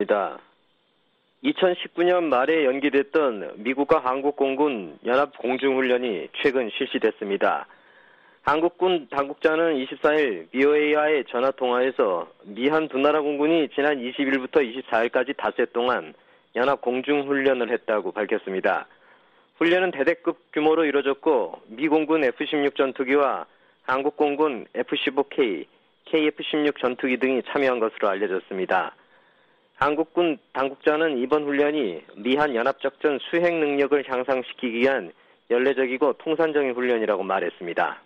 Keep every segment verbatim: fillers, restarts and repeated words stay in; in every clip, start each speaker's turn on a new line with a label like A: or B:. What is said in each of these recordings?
A: 이천십구 년 말에 연기됐던 미국과 한국 공군 연합 공중훈련이 최근 실시됐습니다. 한국군 당국자는 이십사 일 브이오에이와의 전화통화에서 미한 두 나라 공군이 지난 이십 일부터 이십사 일까지 닷새 동안 연합 공중훈련을 했다고 밝혔습니다. 훈련은 대대급 규모로 이루어졌고 미 공군 에프 십육 전투기와 한국 공군 에프 십오 케이, 케이에프 십육 전투기 등이 참여한 것으로 알려졌습니다. 한국군 당국자는 이번 훈련이 미한 연합작전 수행 능력을 향상시키기 위한 연례적이고 통산적인 훈련이라고 말했습니다.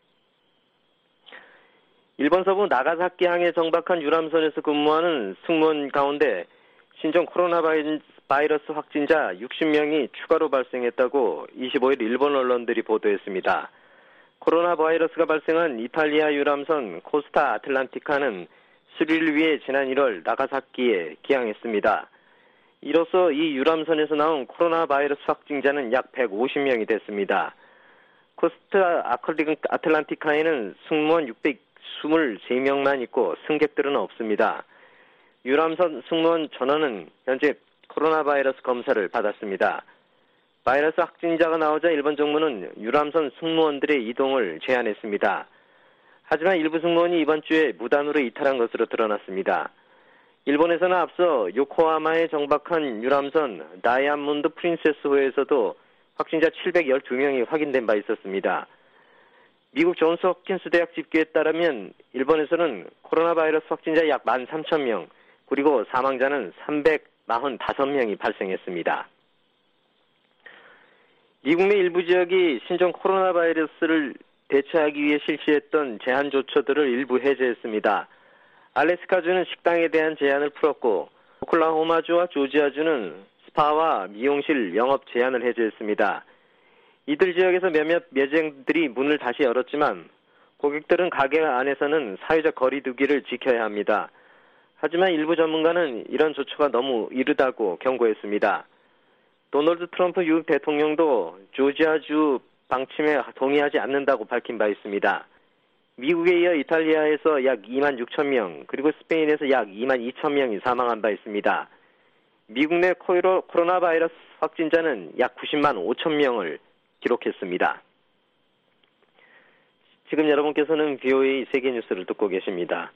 A: 일본 서부 나가사키항에 정박한 유람선에서 근무하는 승무원 가운데 신종 코로나 바이러스 확진자 육십 명이 추가로 발생했다고 이십오 일 일본 언론들이 보도했습니다. 코로나 바이러스가 발생한 이탈리아 유람선 코스타 아틀란티카는 수리를 위해 지난 일월 나가사키에 기항했습니다. 이로써 이 유람선에서 나온 코로나 바이러스 확진자는 약 백오십 명이 됐습니다. 코스타 아틀란티카에는 승무원 육백이십삼 명만 있고 승객들은 없습니다. 유람선 승무원 전원은 현재 코로나 바이러스 검사를 받았습니다. 바이러스 확진자가 나오자 일본 정부는 유람선 승무원들의 이동을 제한했습니다. 하지만 일부 승무원이 이번 주에 무단으로 이탈한 것으로 드러났습니다. 일본에서는 앞서 요코하마에 정박한 유람선 다이아몬드 프린세스호에서도 확진자 칠백십이 명이 확인된 바 있었습니다. 미국 존스 홉킨스 대학 집계에 따르면 일본에서는 코로나 바이러스 확진자 약 만 삼천 명, 그리고 사망자는 삼백사십오 명이 발생했습니다. 미국 내 일부 지역이 신종 코로나 바이러스를 대처하기 위해 실시했던 제한 조처들을 일부 해제했습니다. 알래스카주는 식당에 대한 제한을 풀었고 오클라호마주와 조지아주는 스파와 미용실 영업 제한을 해제했습니다. 이들 지역에서 몇몇 매장들이 문을 다시 열었지만 고객들은 가게 안에서는 사회적 거리 두기를 지켜야 합니다. 하지만 일부 전문가는 이런 조처가 너무 이르다고 경고했습니다. 도널드 트럼프 미국 대통령도 조지아주 방침에 동의하지 않는다고 밝힌 바 있습니다. 미국에 이어 이탈리아에서 약 이만 육천 명, 그리고 스페인에서 약 이만 이천 명이 사망한 바 있습니다. 미국 내 코로나 바이러스 확진자는 약 구십만 오천 명을 기록했습니다. 지금 여러분께서는 브이오에이 세계뉴스를 듣고 계십니다.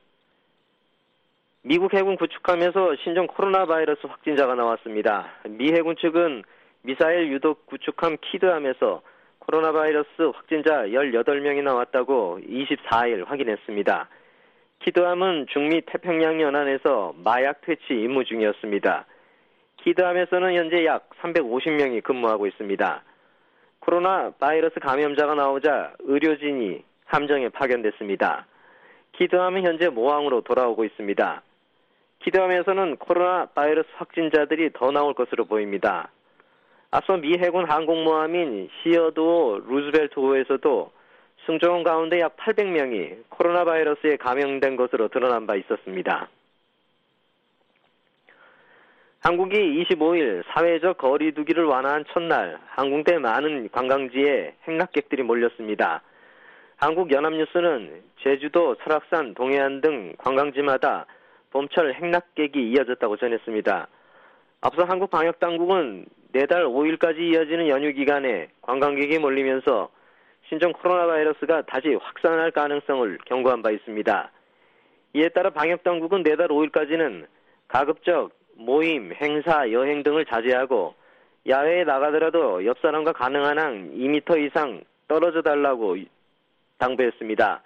A: 미국 해군 구축함에서 신종 코로나 바이러스 확진자가 나왔습니다. 미 해군 측은 미사일 유도 구축함 키드함에서 코로나 바이러스 확진자 열여덟 명이 나왔다고 이십사 일 확인했습니다. 키드함은 중미 태평양 연안에서 마약 퇴치 임무 중이었습니다. 키드함에서는 현재 약 삼백오십 명이 근무하고 있습니다. 코로나 바이러스 감염자가 나오자 의료진이 함정에 파견됐습니다. 키드함은 현재 모항으로 돌아오고 있습니다. 키드함에서는 코로나 바이러스 확진자들이 더 나올 것으로 보입니다. 앞서 미 해군 항공모함인 시어도 루즈벨트호에서도 승조원 가운데 약 팔백 명이 코로나 바이러스에 감염된 것으로 드러난 바 있었습니다. 한국이 이십오 일 사회적 거리 두기를 완화한 첫날 한국대 많은 관광지에 행락객들이 몰렸습니다. 한국연합뉴스는 제주도, 설악산, 동해안 등 관광지마다 봄철 행락객이 이어졌다고 전했습니다. 앞서 한국 방역당국은 내달 오 일까지 이어지는 연휴 기간에 관광객이 몰리면서 신종 코로나 바이러스가 다시 확산할 가능성을 경고한 바 있습니다. 이에 따라 방역당국은 내달 오 일까지는 가급적 모임, 행사, 여행 등을 자제하고 야외에 나가더라도 옆 사람과 가능한 한 이 미터 이상 떨어져 달라고 당부했습니다.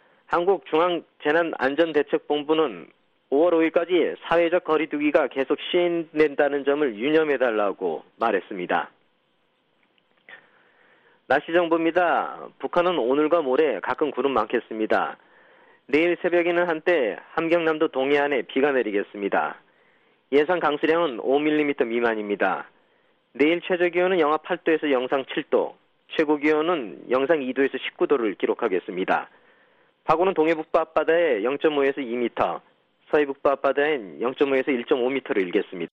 A: 한국중앙재난안전대책본부는 오월 오 일까지 사회적 거리 두기가 계속 시행된다는 점을 유념해달라고 말했습니다. 날씨 정보입니다. 북한은 오늘과 모레 가끔 구름 많겠습니다. 내일 새벽에는 한때 함경남도 동해안에 비가 내리겠습니다. 예상 강수량은 오 밀리미터 미만입니다. 내일 최저기온은 영하 팔 도에서 영상 칠 도, 최고기온은 영상 이 도에서 십구 도를 기록하겠습니다. 파고는 동해북부 앞바다에 영 점 오에서 이 미터, 서해북부 앞바다엔 영 점 오에서 일 점 오 미터를 일겠습니다.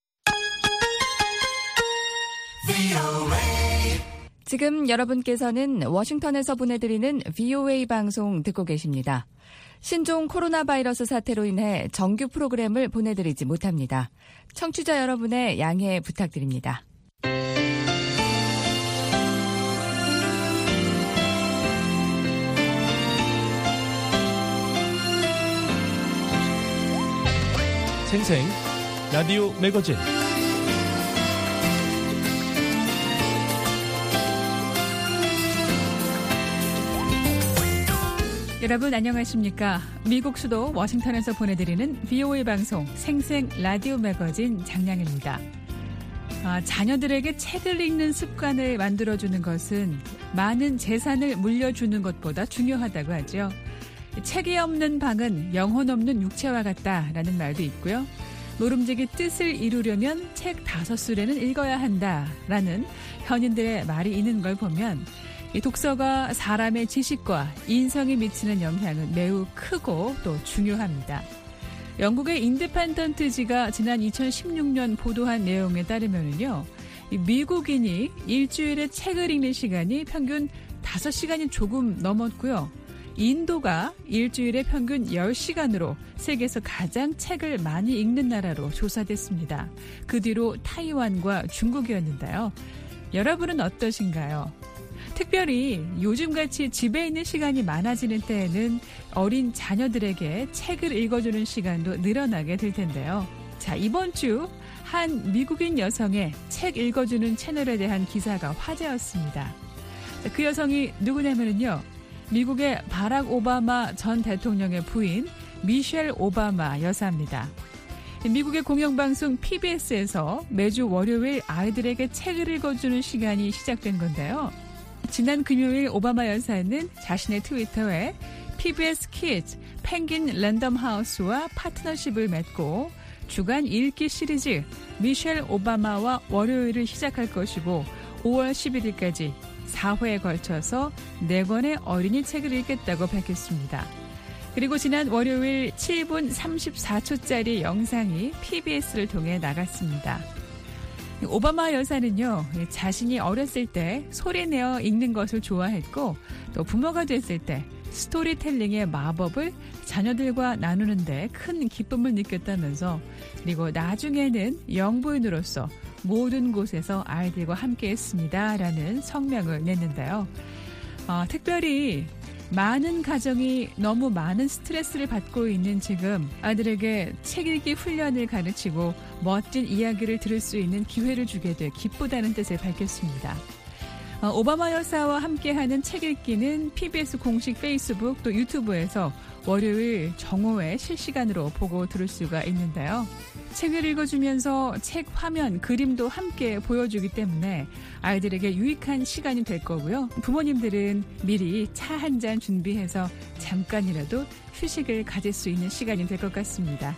B: 지금 여러분께서는 워싱턴에서 보내드리는 브이오에이 방송 듣고 계십니다. 신종 코로나 바이러스 사태로 인해 정규 프로그램을 보내드리지 못합니다. 청취자 여러분의 양해 부탁드립니다.
C: 생생 라디오 매거진
D: 여러분 안녕하십니까? 미국 수도 워싱턴에서 보내드리는 비오에이 방송 생생 라디오 매거진 장량입니다. 아, 자녀들에게 책을 읽는 습관을 만들어주는 것은 많은 재산을 물려주는 것보다 중요하다고 하죠. 책이 없는 방은 영혼 없는 육체와 같다라는 말도 있고요. 모름지기 뜻을 이루려면 책 다섯 수레는 읽어야 한다라는 현인들의 말이 있는 걸 보면 이 독서가 사람의 지식과 인성에 미치는 영향은 매우 크고 또 중요합니다. 영국의 인디펜던트지가 지난 이천십육 년 보도한 내용에 따르면요, 미국인이 일주일에 책을 읽는 시간이 평균 다섯 시간이 조금 넘었고요. 인도가 일주일에 평균 열 시간으로 세계에서 가장 책을 많이 읽는 나라로 조사됐습니다. 그 뒤로 타이완과 중국이었는데요. 여러분은 어떠신가요? 특별히 요즘같이 집에 있는 시간이 많아지는 때에는 어린 자녀들에게 책을 읽어주는 시간도 늘어나게 될 텐데요. 자, 이번 주 한 미국인 여성의 책 읽어주는 채널에 대한 기사가 화제였습니다. 자, 그 여성이 누구냐면요, 미국의 바락 오바마 전 대통령의 부인 미셸 오바마 여사입니다. 미국의 공영방송 피비에스에서 매주 월요일 아이들에게 책을 읽어주는 시간이 시작된 건데요. 지난 금요일 오바마 여사는 자신의 트위터에 피비에스 키즈 펭귄 랜덤 하우스와 파트너십을 맺고 주간 읽기 시리즈 미셸 오바마와 월요일을 시작할 것이고 오월 십일일까지 사 회에 걸쳐서 네 권의 어린이 책을 읽겠다고 밝혔습니다. 그리고 지난 월요일 칠 분 삼십사 초짜리 영상이 피비에스를 통해 나갔습니다. 오바마 여사는요, 자신이 어렸을 때 소리내어 읽는 것을 좋아했고 또 부모가 됐을 때 스토리텔링의 마법을 자녀들과 나누는데 큰 기쁨을 느꼈다면서, 그리고 나중에는 영부인으로서 모든 곳에서 아이들과 함께했습니다 라는 성명을 냈는데요. 어, 특별히 많은 가정이 너무 많은 스트레스를 받고 있는 지금 아이들에게 책 읽기 훈련을 가르치고 멋진 이야기를 들을 수 있는 기회를 주게 돼 기쁘다는 뜻을 밝혔습니다. 어, 오바마 여사와 함께하는 책 읽기는 피비에스 공식 페이스북 또 유튜브에서 월요일 정오에 실시간으로 보고 들을 수가 있는데요. 책을 읽어주면서 책 화면, 그림도 함께 보여주기 때문에 아이들에게 유익한 시간이 될 거고요. 부모님들은 미리 차 한 잔 준비해서 잠깐이라도 휴식을 가질 수 있는 시간이 될 것 같습니다.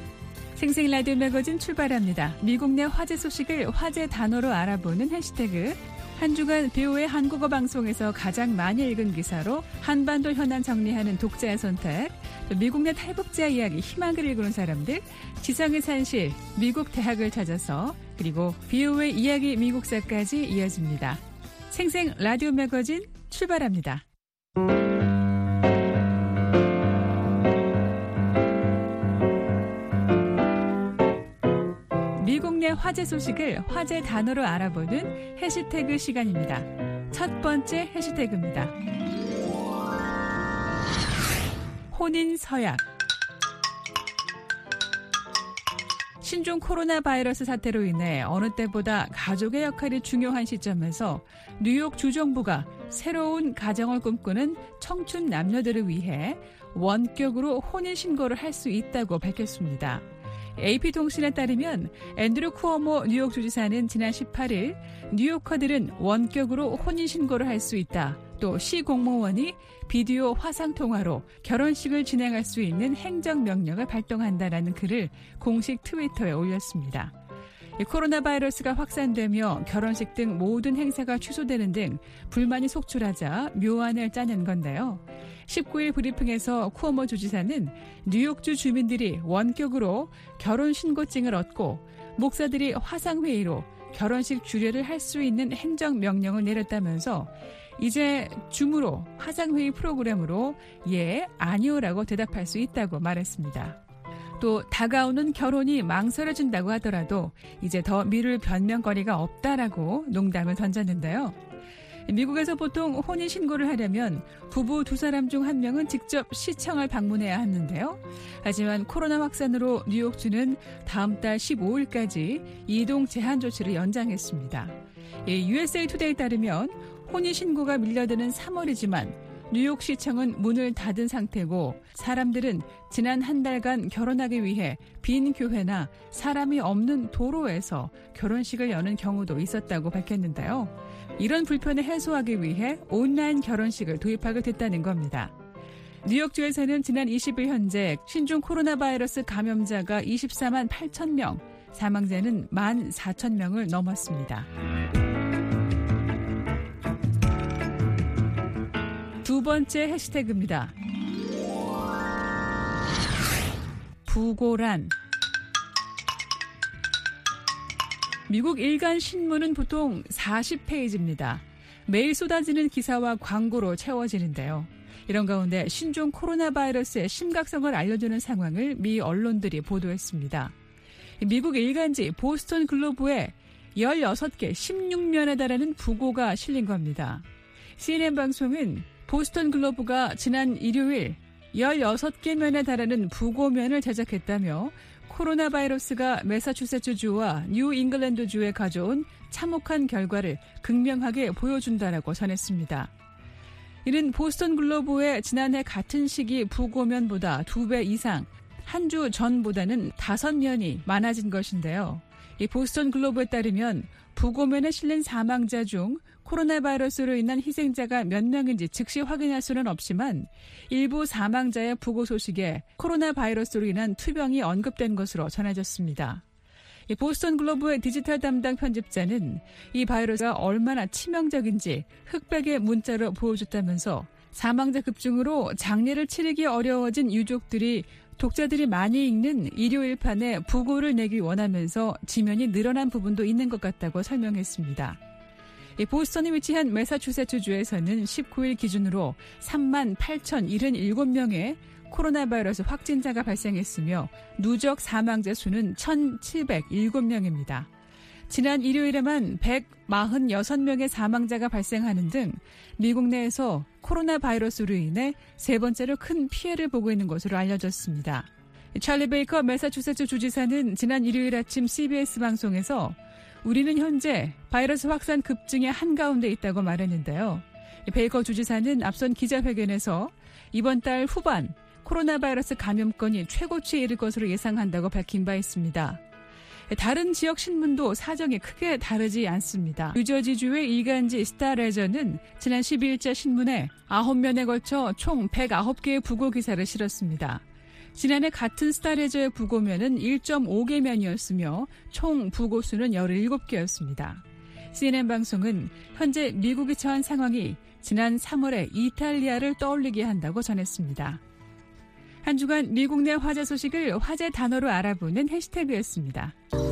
D: 생생 라디오 매거진 출발합니다. 미국 내 화제 소식을 화제 단어로 알아보는 해시태그, 한 주간 비오에이 한국어 방송에서 가장 많이 읽은 기사로 한반도 현안 정리하는 독자의 선택, 미국 내 탈북자 이야기 희망을 읽는 사람들, 지상의 산실, 미국 대학을 찾아서, 그리고 비오에이 이야기 미국사까지 이어집니다. 생생 라디오 매거진 출발합니다. 미국 내 화제 소식을 화제 단어로 알아보는 해시태그 시간입니다. 첫 번째 해시태그입니다. 혼인 서약. 신종 코로나 바이러스 사태로 인해 어느 때보다 가족의 역할이 중요한 시점에서 뉴욕 주정부가 새로운 가정을 꿈꾸는 청춘 남녀들을 위해 원격으로 혼인신고를 할 수 있다고 밝혔습니다. 에이피통신에 따르면 앤드류 쿠오모 뉴욕 주지사는 지난 십팔 일 뉴요커들은 원격으로 혼인신고를 할 수 있다. 또 시 공무원이 비디오 화상통화로 결혼식을 진행할 수 있는 행정명령을 발동한다라는 글을 공식 트위터에 올렸습니다. 코로나 바이러스가 확산되며 결혼식 등 모든 행사가 취소되는 등 불만이 속출하자 묘안을 짜낸 건데요. 십구 일 브리핑에서 쿠오모 주지사는 뉴욕주 주민들이 원격으로 결혼신고증을 얻고 목사들이 화상회의로 결혼식 주례를 할 수 있는 행정명령을 내렸다면서 이제 줌으로 화상회의 프로그램으로 예, 아니요라고 대답할 수 있다고 말했습니다. 또 다가오는 결혼이 망설여진다고 하더라도 이제 더 미룰 변명거리가 없다라고 농담을 던졌는데요. 미국에서 보통 혼인신고를 하려면 부부 두 사람 중 한 명은 직접 시청을 방문해야 하는데요. 하지만 코로나 확산으로 뉴욕주는 다음 달 십오일까지 이동 제한 조치를 연장했습니다. 유에스에이 투데이에 따르면 혼인신고가 밀려드는 삼월이지만 뉴욕시청은 문을 닫은 상태고 사람들은 지난 한 달간 결혼하기 위해 빈 교회나 사람이 없는 도로에서 결혼식을 여는 경우도 있었다고 밝혔는데요. 이런 불편을 해소하기 위해 온라인 결혼식을 도입하게 됐다는 겁니다. 뉴욕주에서는 지난 이십일 현재 신종 코로나 바이러스 감염자가 이십사만 팔천 명, 사망자는 만 사천 명을 넘었습니다. 두 번째 해시태그입니다. 부고란. 미국 일간 신문은 보통 사십 페이지입니다. 매일 쏟아지는 기사와 광고로 채워지는데요. 이런 가운데 신종 코로나 바이러스의 심각성을 알려주는 상황을 미 언론들이 보도했습니다. 미국 일간지 보스턴 글로브에 열여섯 개, 십육 면에 달하는 부고가 실린 겁니다. 씨엔엔 방송은 보스턴 글로브가 지난 일요일 열여섯 개 면에 달하는 부고면을 제작했다며 코로나 바이러스가 매사추세츠주와 뉴 잉글랜드주에 가져온 참혹한 결과를 극명하게 보여준다라고 전했습니다. 이는 보스턴 글로브의 지난해 같은 시기 부고면보다 두 배 이상, 한 주 전보다는 다섯 면이 많아진 것인데요. 이 보스턴 글로브에 따르면 부고면에 실린 사망자 중 코로나 바이러스로 인한 희생자가 몇 명인지 즉시 확인할 수는 없지만 일부 사망자의 부고 소식에 코로나 바이러스로 인한 투병이 언급된 것으로 전해졌습니다. 이 보스턴 글로브의 디지털 담당 편집자는 이 바이러스가 얼마나 치명적인지 흑백의 문자로 보여줬다면서 사망자 급증으로 장례를 치르기 어려워진 유족들이 독자들이 많이 읽는 일요일판에 부고를 내기 원하면서 지면이 늘어난 부분도 있는 것 같다고 설명했습니다. 보스턴에 위치한 매사추세츠주에서는 십구일 기준으로 삼만 팔천칠십칠 명의 코로나 바이러스 확진자가 발생했으며 누적 사망자 수는 천칠백칠 명입니다. 지난 일요일에만 백사십육 명의 사망자가 발생하는 등 미국 내에서 코로나 바이러스로 인해 세 번째로 큰 피해를 보고 있는 것으로 알려졌습니다. 찰리 베이커 매사추세츠 주지사는 지난 일요일 아침 씨비에스 방송에서 우리는 현재 바이러스 확산 급증의 한가운데 있다고 말했는데요. 베이커 주지사는 앞선 기자회견에서 이번 달 후반 코로나 바이러스 감염건이 최고치에 이를 것으로 예상한다고 밝힌 바 있습니다. 다른 지역 신문도 사정이 크게 다르지 않습니다. 뉴저지주의 일간지 스타레저는 지난 십이일자 신문에 아홉 면에 걸쳐 총 백구 개의 부고 기사를 실었습니다. 지난해 같은 스타레저의 부고면은 일 점 오 개 면이었으며 총 부고수는 열일곱 개였습니다. 씨엔엔 방송은 현재 미국이 처한 상황이 지난 삼월에 이탈리아를 떠올리게 한다고 전했습니다. 한 주간 미국 내 화제 소식을 화제 단어로 알아보는 해시태그였습니다.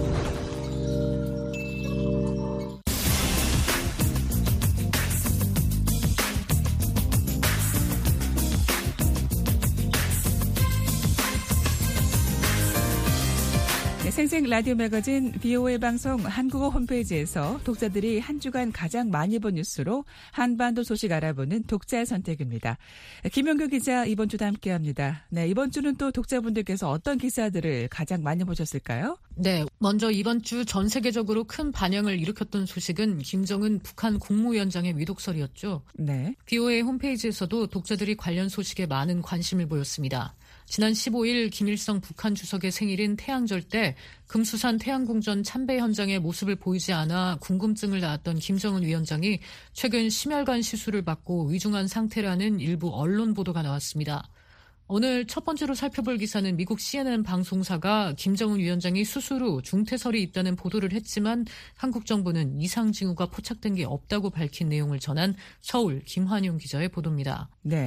D: 생생 라디오 매거진 브이오에이 방송 한국어 홈페이지에서 독자들이 한 주간 가장 많이 본 뉴스로 한반도 소식 알아보는 독자의 선택입니다. 김용규 기자 이번 주도 함께합니다. 네, 이번 주는 또 독자분들께서 어떤 기사들을 가장 많이 보셨을까요?
E: 네, 먼저 이번 주 전 세계적으로 큰 반향을 일으켰던 소식은 김정은 북한 국무위원장의 위독설이었죠.
D: 네.
E: 브이오에이 홈페이지에서도 독자들이 관련 소식에 많은 관심을 보였습니다. 지난 십오일 김일성 북한 주석의 생일인 태양절 때 금수산 태양궁전 참배 현장의 모습을 보이지 않아 궁금증을 낳았던 김정은 위원장이 최근 심혈관 시술을 받고 위중한 상태라는 일부 언론 보도가 나왔습니다. 오늘 첫 번째로 살펴볼 기사는 미국 씨엔엔 방송사가 김정은 위원장이 수술 후 중태설이 있다는 보도를 했지만 한국 정부는 이상 징후가 포착된 게 없다고 밝힌 내용을 전한 서울 김환용 기자의 보도입니다.
D: 네.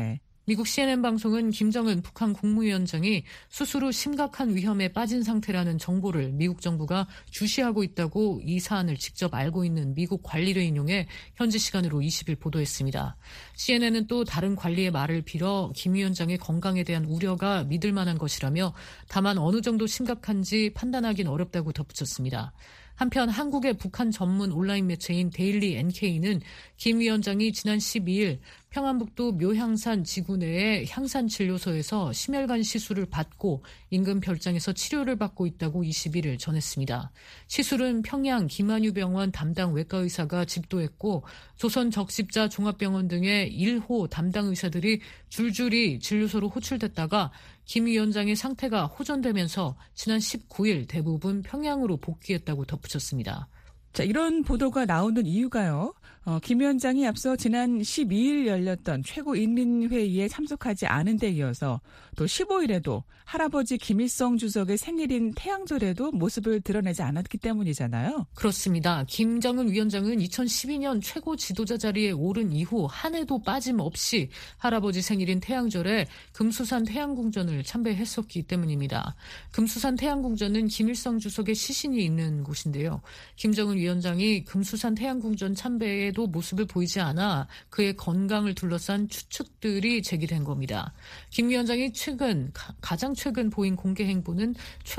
E: 미국 씨엔엔 방송은 김정은 북한 국무위원장이 수술 후 심각한 위험에 빠진 상태라는 정보를 미국 정부가 주시하고 있다고 이 사안을 직접 알고 있는 미국 관리를 인용해 현지 시간으로 이십 일 보도했습니다. 씨엔엔은 또 다른 관리의 말을 빌어 김 위원장의 건강에 대한 우려가 믿을 만한 것이라며 다만 어느 정도 심각한지 판단하긴 어렵다고 덧붙였습니다. 한편 한국의 북한 전문 온라인 매체인 데일리 엔케이는 김 위원장이 지난 십이 일 평안북도 묘향산 지구 내의 향산진료소에서 심혈관 시술을 받고 인근 별장에서 치료를 받고 있다고 이십일 일 전했습니다. 시술은 평양 김한유병원 담당 외과의사가 집도했고 조선 적십자 종합병원 등의 일 호 담당 의사들이 줄줄이 진료소로 호출됐다가 김 위원장의 상태가 호전되면서 지난 십구 일 대부분 평양으로 복귀했다고 덧붙였습니다.
D: 자, 이런 보도가 나오는 이유가요. 어, 김 위원장이 앞서 지난 십이 일 열렸던 최고인민회의에 참석하지 않은 데 이어서 또 십오 일에도 할아버지 김일성 주석의 생일인 태양절에도 모습을 드러내지 않았기 때문이잖아요.
E: 그렇습니다. 김정은 위원장은 이천십이 년 최고 지도자 자리에 오른 이후 한 해도 빠짐없이 할아버지 생일인 태양절에 금수산 태양궁전을 참배했었기 때문입니다. 금수산 태양궁전은 김일성 주석의 시신이 있는 곳인데요. 김정은 위원장이 금수산 태양궁전 참배에도 모습을 보이지 않아 그의 건강을 둘러싼 추측들이 제기된 겁니다. 김 위원장이 최근 가장 최근 보인 공개 행보는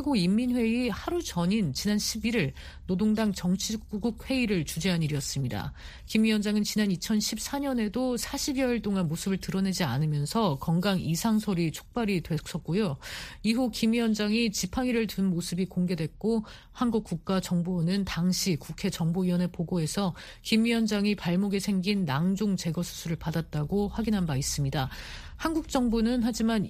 E: 최고인민회의 하루 전인 지난 십일 일 노동당 정치국 회의를 주재한 일이었습니다. 김 위원장은 지난 이천십사 년에도 사십여일 동안 모습을 드러내지 않으면서 건강 이상설이 촉발이 됐었고요. 이후 김 위원장이 지팡이를 든 모습이 공개됐고 한국국가정보원은 당시 국회 정보위원회 보고에서 김 위원장이 발목에 생긴 낭종 제거 수술을 받았다고 확인한 바 있습니다. 한국 정부는 하지만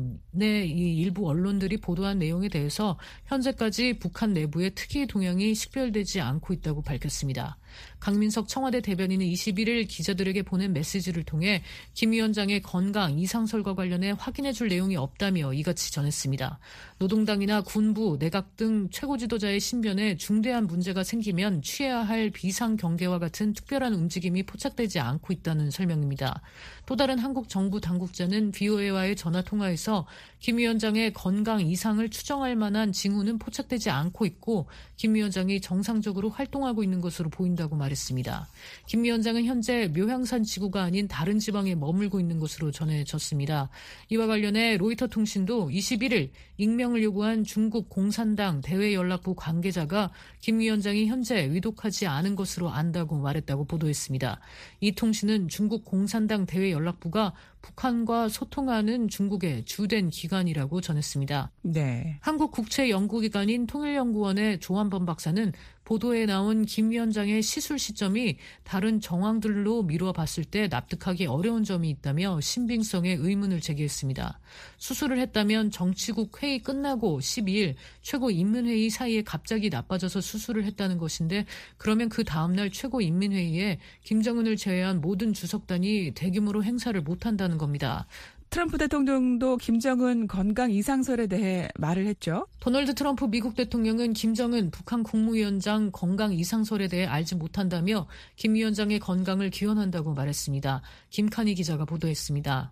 E: 이번에 이 일부 언론들이 보도한 내용에 대해서 현재까지 북한 내부의 특이 동향이 식별되지 않고 있다고 밝혔습니다. 강민석 청와대 대변인은 이십일 일 기자들에게 보낸 메시지를 통해 김 위원장의 건강 이상설과 관련해 확인해 줄 내용이 없다며 이같이 전했습니다. 노동당이나 군부, 내각 등 최고 지도자의 신변에 중대한 문제가 생기면 취해야 할 비상경계와 같은 특별한 움직임이 포착되지 않고 있다는 설명입니다. 또 다른 한국 정부 당국자는 비오에이와의 전화통화에서 김 위원장의 건강 이상을 추정할 만한 징후는 포착되지 않고 있고 김 위원장이 정상적으로 활동하고 있는 것으로 보인다고 말했습니다. 김 위원장은 현재 묘향산 지구가 아닌 다른 지방에 머물고 있는 것으로 전해졌습니다. 이와 관련해 로이터 통신도 이십일 일 익명을 요구한 중국 공산당 대외연락부 관계자가 김 위원장이 현재 위독하지 않은 것으로 안다고 말했다고 보도했습니다. 이 통신은 중국 공산당 대외연락부가 북한과 소통하는 중국의 주된 기관이라고 전했습니다.
D: 네.
E: 한국 국제연구기관인 통일연구원의 조한범 박사는 보도에 나온 김 위원장의 시술 시점이 다른 정황들로 미루어 봤을 때 납득하기 어려운 점이 있다며 신빙성에 의문을 제기했습니다. 수술을 했다면 정치국 회의 끝나고 십이 일 최고인민회의 사이에 갑자기 나빠져서 수술을 했다는 것인데 그러면 그 다음날 최고인민회의에 김정은을 제외한 모든 주석단이 대규모로 행사를 못한다는 겁니다.
D: 트럼프 대통령도 김정은 건강 이상설에 대해 말을 했죠.
E: 도널드 트럼프 미국 대통령은 김정은 북한 국무위원장 건강 이상설에 대해 알지 못한다며 김 위원장의 건강을 기원한다고 말했습니다. 김칸희 기자가 보도했습니다.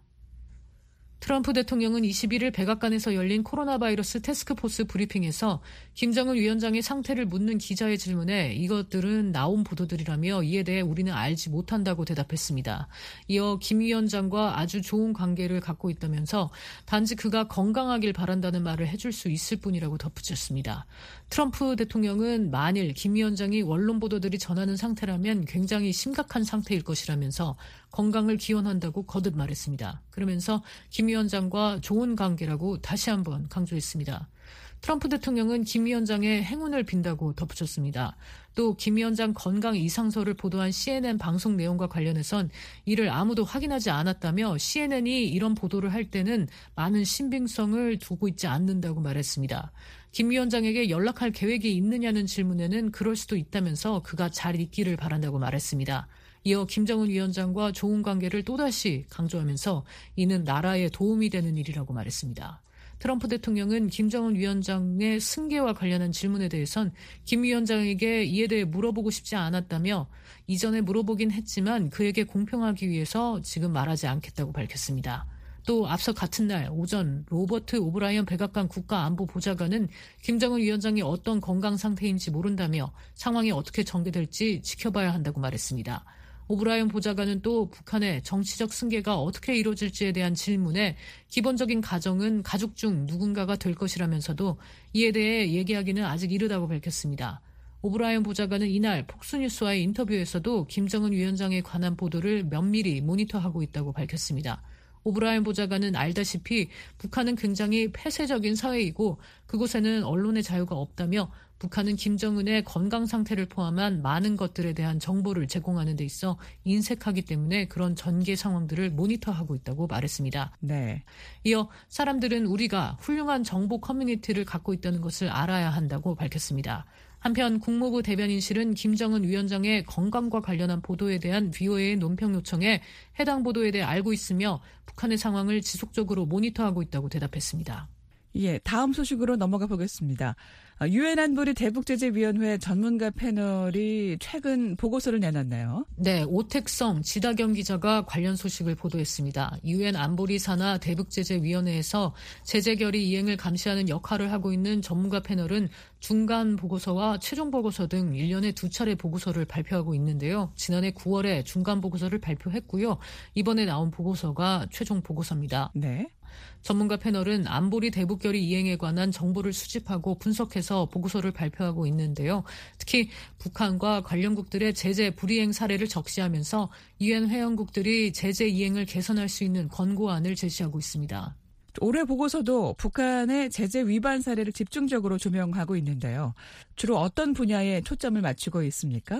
E: 트럼프 대통령은 이십일 일 백악관에서 열린 코로나 바이러스 태스크포스 브리핑에서 김정은 위원장의 상태를 묻는 기자의 질문에 이것들은 나온 보도들이라며 이에 대해 우리는 알지 못한다고 대답했습니다. 이어 김 위원장과 아주 좋은 관계를 갖고 있다면서 단지 그가 건강하길 바란다는 말을 해줄 수 있을 뿐이라고 덧붙였습니다. 트럼프 대통령은 만일 김 위원장이 원론 보도들이 전하는 상태라면 굉장히 심각한 상태일 것이라면서 건강을 기원한다고 거듭 말했습니다. 그러면서 김 위원장과 좋은 관계라고 다시 한번 강조했습니다. 트럼프 대통령은 김 위원장의 행운을 빈다고 덧붙였습니다. 또 김 위원장 건강 이상설을 보도한 씨엔엔 방송 내용과 관련해선 이를 아무도 확인하지 않았다며 씨엔엔이 이런 보도를 할 때는 많은 신빙성을 두고 있지 않는다고 말했습니다. 김 위원장에게 연락할 계획이 있느냐는 질문에는 그럴 수도 있다면서 그가 잘 있기를 바란다고 말했습니다. 이어 김정은 위원장과 좋은 관계를 또다시 강조하면서 이는 나라에 도움이 되는 일이라고 말했습니다. 트럼프 대통령은 김정은 위원장의 승계와 관련한 질문에 대해선 김 위원장에게 이에 대해 물어보고 싶지 않았다며 이전에 물어보긴 했지만 그에게 공평하기 위해서 지금 말하지 않겠다고 밝혔습니다. 또 앞서 같은 날 오전 로버트 오브라이언 백악관 국가안보보좌관은 김정은 위원장이 어떤 건강 상태인지 모른다며 상황이 어떻게 전개될지 지켜봐야 한다고 말했습니다. 오브라이언 보좌관은 또 북한의 정치적 승계가 어떻게 이루어질지에 대한 질문에 기본적인 가정은 가족 중 누군가가 될 것이라면서도 이에 대해 얘기하기는 아직 이르다고 밝혔습니다. 오브라이언 보좌관은 이날 폭스뉴스와의 인터뷰에서도 김정은 위원장에 관한 보도를 면밀히 모니터하고 있다고 밝혔습니다. 오브라이언 보좌관은 알다시피 북한은 굉장히 폐쇄적인 사회이고 그곳에는 언론의 자유가 없다며 북한은 김정은의 건강 상태를 포함한 많은 것들에 대한 정보를 제공하는 데 있어 인색하기 때문에 그런 전개 상황들을 모니터하고 있다고 말했습니다.
D: 네.
E: 이어 사람들은 우리가 훌륭한 정보 커뮤니티를 갖고 있다는 것을 알아야 한다고 밝혔습니다. 한편 국무부 대변인실은 김정은 위원장의 건강과 관련한 보도에 대한 브이오에이의 논평 요청에 해당 보도에 대해 알고 있으며 북한의 상황을 지속적으로 모니터하고 있다고 대답했습니다.
D: 예, 다음 소식으로 넘어가 보겠습니다. 유엔 안보리 대북제재위원회 전문가 패널이 최근 보고서를 내놨나요?
E: 네, 오택성 지다경 기자가 관련 소식을 보도했습니다. 유엔 안보리 산하 대북제재위원회에서 제재 결의 이행을 감시하는 역할을 하고 있는 전문가 패널은 중간 보고서와 최종 보고서 등 일 년에 두 차례 보고서를 발표하고 있는데요. 지난해 구월에 중간 보고서를 발표했고요. 이번에 나온 보고서가 최종 보고서입니다.
D: 네.
E: 전문가 패널은 안보리 대북결의 이행에 관한 정보를 수집하고 분석해서 보고서를 발표하고 있는데요. 특히 북한과 관련국들의 제재 불이행 사례를 적시하면서 유엔 회원국들이 제재 이행을 개선할 수 있는 권고안을 제시하고 있습니다.
D: 올해 보고서도 북한의 제재 위반 사례를 집중적으로 조명하고 있는데요. 주로 어떤 분야에 초점을 맞추고 있습니까?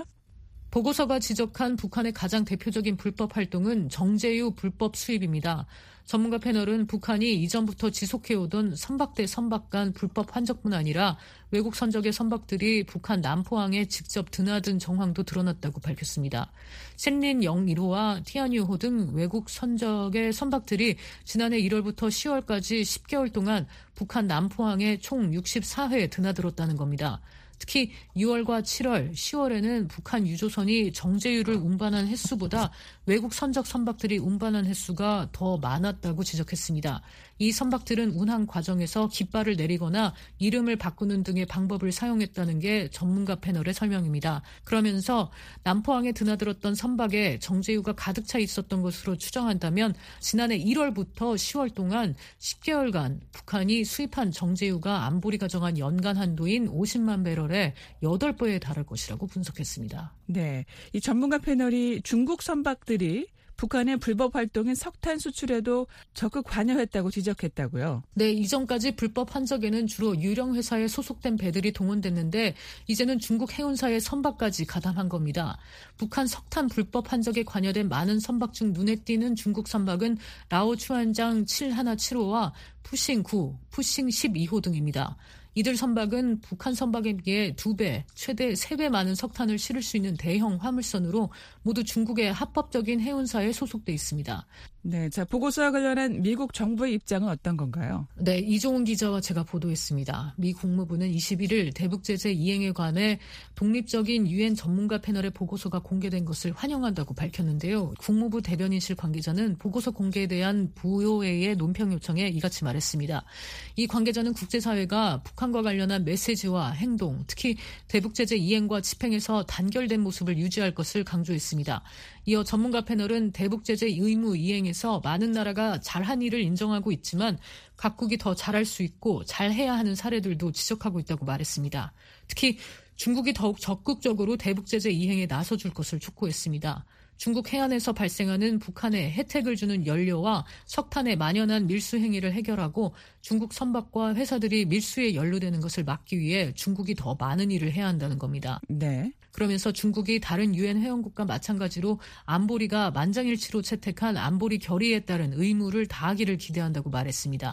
E: 보고서가 지적한 북한의 가장 대표적인 불법 활동은 정제유 불법 수입입니다. 전문가 패널은 북한이 이전부터 지속해오던 선박대 선박 간 불법 환적뿐 아니라 외국 선적의 선박들이 북한 남포항에 직접 드나든 정황도 드러났다고 밝혔습니다. 샌린 영일 호와 티안유호 등 외국 선적의 선박들이 지난해 일월부터 시월까지 십 개월 동안 북한 남포항에 총 육십사 회 드나들었다는 겁니다. 특히 유월과 칠월, 시월에는 북한 유조선이 정제유를 운반한 횟수보다 외국 선적 선박들이 운반한 횟수가 더 많았다고 지적했습니다. 이 선박들은 운항 과정에서 깃발을 내리거나 이름을 바꾸는 등의 방법을 사용했다는 게 전문가 패널의 설명입니다. 그러면서 남포항에 드나들었던 선박에 정제유가 가득 차 있었던 것으로 추정한다면 지난해 일월부터 시월 동안 십 개월간 북한이 수입한 정제유가 안보리가 정한 연간 한도인 오십만 배럴에 여덟 배에 달할 것이라고 분석했습니다.
D: 네, 이 전문가 패널이 중국 선박들이 북한의 불법 활동인 석탄 수출에도 적극 관여했다고 지적했다고요?
E: 네, 이전까지 불법 환적에는 주로 유령 회사에 소속된 배들이 동원됐는데 이제는 중국 해운사의 선박까지 가담한 겁니다. 북한 석탄 불법 환적에 관여된 많은 선박 중 눈에 띄는 중국 선박은 라오 추안장 칠백십칠호와 푸싱 구, 푸싱 십이 호 등입니다. 이들 선박은 북한 선박에 비해 두 배, 최대 세 배 많은 석탄을 실을 수 있는 대형 화물선으로 모두 중국의 합법적인 해운사에 소속돼 있습니다.
D: 네, 자 보고서와 관련한 미국 정부의 입장은 어떤 건가요?
E: 네, 이종훈 기자와 제가 보도했습니다. 미 국무부는 이십일일 대북제재 이행에 관해 독립적인 유엔 전문가 패널의 보고서가 공개된 것을 환영한다고 밝혔는데요. 국무부 대변인실 관계자는 보고서 공개에 대한 브이오에이의 논평 요청에 이같이 말했습니다. 이 관계자는 국제사회가 북한과 관련한 메시지와 행동, 특히 대북제재 이행과 집행에서 단결된 모습을 유지할 것을 강조했습니다. 이어 전문가 패널은 대북제재 의무 이행에서 많은 나라가 잘한 일을 인정하고 있지만 각국이 더 잘할 수 있고 잘해야 하는 사례들도 지적하고 있다고 말했습니다. 특히 중국이 더욱 적극적으로 대북제재 이행에 나서줄 것을 촉구했습니다. 중국 해안에서 발생하는 북한에 혜택을 주는 연료와 석탄에 만연한 밀수 행위를 해결하고 중국 선박과 회사들이 밀수에 연루되는 것을 막기 위해 중국이 더 많은 일을 해야 한다는 겁니다.
D: 네.
E: 그러면서 중국이 다른 유엔 회원국과 마찬가지로 안보리가 만장일치로 채택한 안보리 결의에 따른 의무를 다하기를 기대한다고 말했습니다.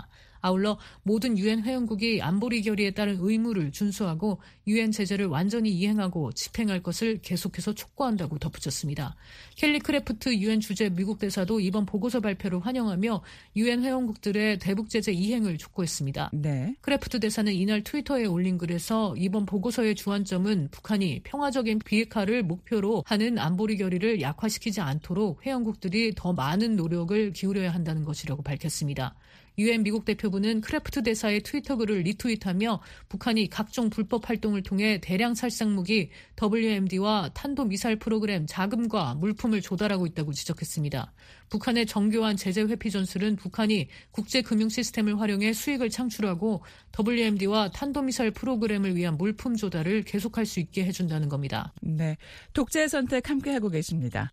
E: 아울러 모든 유엔 회원국이 안보리 결의에 따른 의무를 준수하고 유엔 제재를 완전히 이행하고 집행할 것을 계속해서 촉구한다고 덧붙였습니다. 켈리 크래프트 유엔 주재 미국 대사도 이번 보고서 발표를 환영하며 유엔 회원국들의 대북 제재 이행을 촉구했습니다.
D: 네.
E: 크래프트 대사는 이날 트위터에 올린 글에서 이번 보고서의 주안점은 북한이 평화적인 비핵화를 목표로 하는 안보리 결의를 약화시키지 않도록 회원국들이 더 많은 노력을 기울여야 한다는 것이라고 밝혔습니다. 유엔 미국 대표부는 크래프트 대사의 트위터 글을 리트윗하며 북한이 각종 불법 활동을 통해 대량 살상무기 더블유엠디와 탄도미사일 프로그램 자금과 물품을 조달하고 있다고 지적했습니다. 북한의 정교한 제재 회피 전술은 북한이 국제금융 시스템을 활용해 수익을 창출하고 더블유엠디와 탄도미사일 프로그램을 위한 물품 조달을 계속할 수 있게 해준다는 겁니다.
D: 네, 독자의 선택 함께하고 계십니다.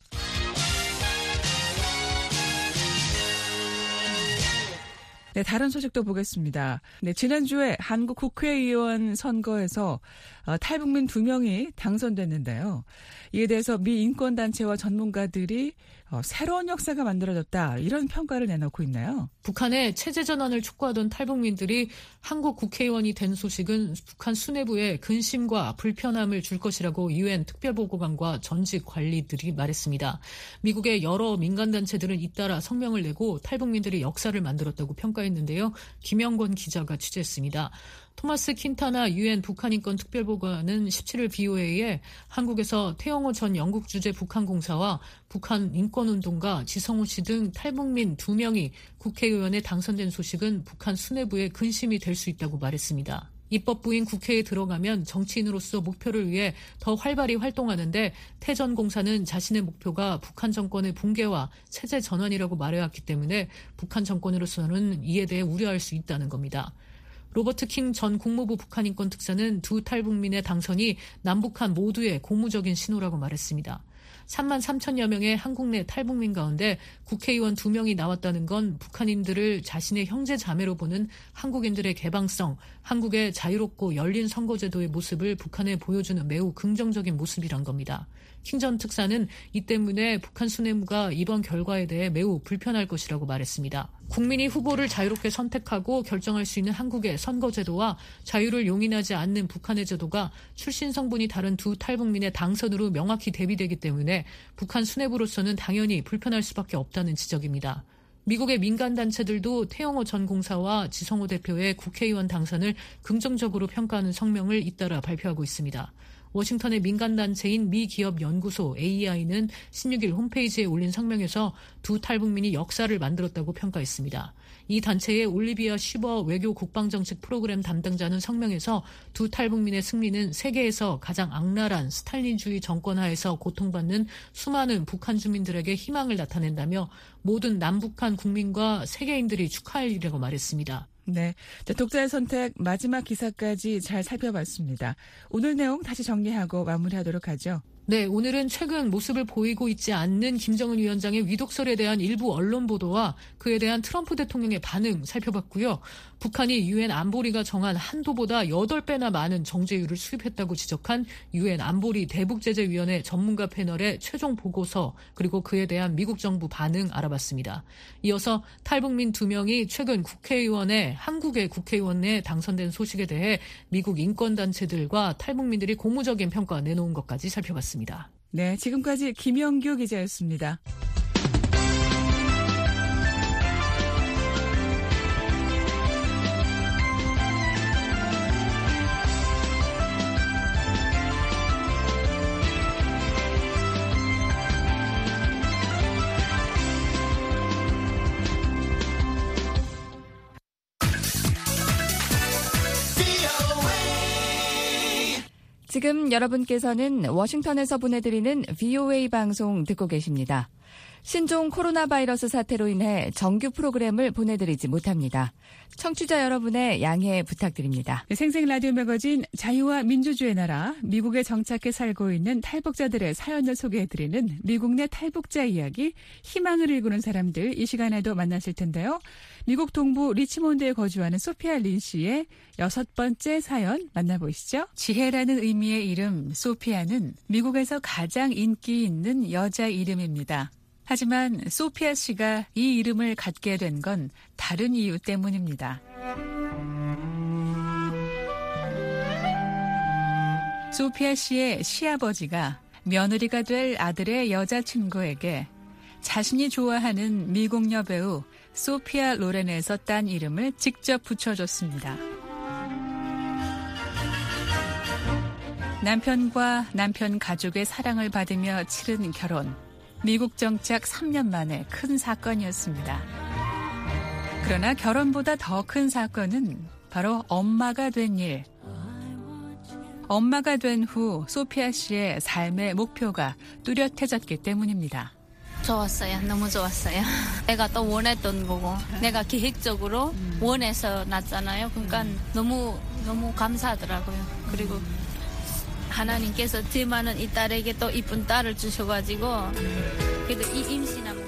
D: 네, 다른 소식도 보겠습니다. 네, 지난주에 한국 국회의원 선거에서 어, 탈북민 두 명이 당선됐는데요. 이에 대해서 미 인권단체와 전문가들이 어, 새로운 역사가 만들어졌다, 이런 평가를 내놓고 있나요?
E: 북한의 체제 전환을 촉구하던 탈북민들이 한국 국회의원이 된 소식은 북한 수뇌부에 근심과 불편함을 줄 것이라고 유엔 특별보고관과 전직 관리들이 말했습니다. 미국의 여러 민간단체들은 잇따라 성명을 내고 탈북민들이 역사를 만들었다고 평가했는데요. 김영권 기자가 취재했습니다. 토마스 킨타나 유엔 북한인권 특별보고관은 십칠일 비오에이에 한국에서 태영호 전 영국 주재 북한공사와 북한 인권운동가 지성호 씨 등 탈북민 두 명이 국회의원에 당선된 소식은 북한 수뇌부의 근심이 될 수 있다고 말했습니다. 입법부인 국회에 들어가면 정치인으로서 목표를 위해 더 활발히 활동하는데 태 전 공사는 자신의 목표가 북한 정권의 붕괴와 체제 전환이라고 말해왔기 때문에 북한 정권으로서는 이에 대해 우려할 수 있다는 겁니다. 로버트 킹 전 국무부 북한인권 특사는 두 탈북민의 당선이 남북한 모두의 고무적인 신호라고 말했습니다. 삼만 삼천여 명의 한국 내 탈북민 가운데 국회의원 두 명이 나왔다는 건 북한인들을 자신의 형제 자매로 보는 한국인들의 개방성, 한국의 자유롭고 열린 선거제도의 모습을 북한에 보여주는 매우 긍정적인 모습이란 겁니다. 킹 전 특사는 이 때문에 북한 수뇌부가 이번 결과에 대해 매우 불편할 것이라고 말했습니다. 국민이 후보를 자유롭게 선택하고 결정할 수 있는 한국의 선거제도와 자유를 용인하지 않는 북한의 제도가 출신 성분이 다른 두 탈북민의 당선으로 명확히 대비되기 때문에 북한 수뇌부로서는 당연히 불편할 수밖에 없다는 지적입니다. 미국의 민간단체들도 태영호 전 공사와 지성호 대표의 국회의원 당선을 긍정적으로 평가하는 성명을 잇따라 발표하고 있습니다. 워싱턴의 민간단체인 미기업연구소 에이이아이는 십육일 홈페이지에 올린 성명에서 두 탈북민이 역사를 만들었다고 평가했습니다. 이 단체의 올리비아 쉬버 외교 국방정책 프로그램 담당자는 성명에서 두 탈북민의 승리는 세계에서 가장 악랄한 스탈린주의 정권 하에서 고통받는 수많은 북한 주민들에게 희망을 나타낸다며 모든 남북한 국민과 세계인들이 축하할 일이라고 말했습니다.
D: 네, 독자의 선택 마지막 기사까지 잘 살펴봤습니다. 오늘 내용 다시 정리하고 마무리하도록 하죠.
E: 네, 오늘은 최근 모습을 보이고 있지 않는 김정은 위원장의 위독설에 대한 일부 언론 보도와 그에 대한 트럼프 대통령의 반응 살펴봤고요. 북한이 유엔 안보리가 정한 한도보다 여덟 배나 많은 정제유를 수입했다고 지적한 유엔 안보리 대북제재위원회 전문가 패널의 최종 보고서, 그리고 그에 대한 미국 정부 반응 알아봤습니다. 이어서 탈북민 두 명이 최근 국회의원에 한국의 국회의원에 당선된 소식에 대해 미국 인권단체들과 탈북민들이 고무적인 평가 내놓은 것까지 살펴봤습니다.
D: 네, 지금까지 김영규 기자였습니다.
B: 지금 여러분께서는 워싱턴에서 보내드리는 브이오에이 방송 듣고 계십니다. 신종 코로나 바이러스 사태로 인해 정규 프로그램을 보내드리지 못합니다. 청취자 여러분의 양해 부탁드립니다.
D: 생생 라디오 매거진 자유와 민주주의 나라, 미국에 정착해 살고 있는 탈북자들의 사연을 소개해드리는 미국 내 탈북자 이야기, 희망을 일구는 사람들, 이 시간에도 만나실 텐데요. 미국 동부 리치몬드에 거주하는 소피아 린 씨의 여섯 번째 사연 만나보시죠. 지혜라는 의미의 이름 소피아는 미국에서 가장 인기 있는 여자 이름입니다. 하지만 소피아 씨가 이 이름을 갖게 된 건 다른 이유 때문입니다. 소피아 씨의 시아버지가 며느리가 될 아들의 여자친구에게 자신이 좋아하는 미국 여배우 소피아 로렌에서 딴 이름을 직접 붙여줬습니다. 남편과 남편 가족의 사랑을 받으며 치른 결혼. 미국 정착 삼 년 만에 큰 사건이었습니다. 그러나 결혼보다 더 큰 사건은 바로 엄마가 된 일. 엄마가 된 후 소피아 씨의 삶의 목표가 뚜렷해졌기 때문입니다.
F: 좋았어요. 너무 좋았어요. 내가 또 원했던 거고 내가 계획적으로 음. 원해서 낳았잖아요. 그러니까 음. 너무 너무 감사하더라고요. 그리고 하나님께서 제 많은 이 딸에게 또 이쁜 딸을 주셔가지고 그래도 이 임신하면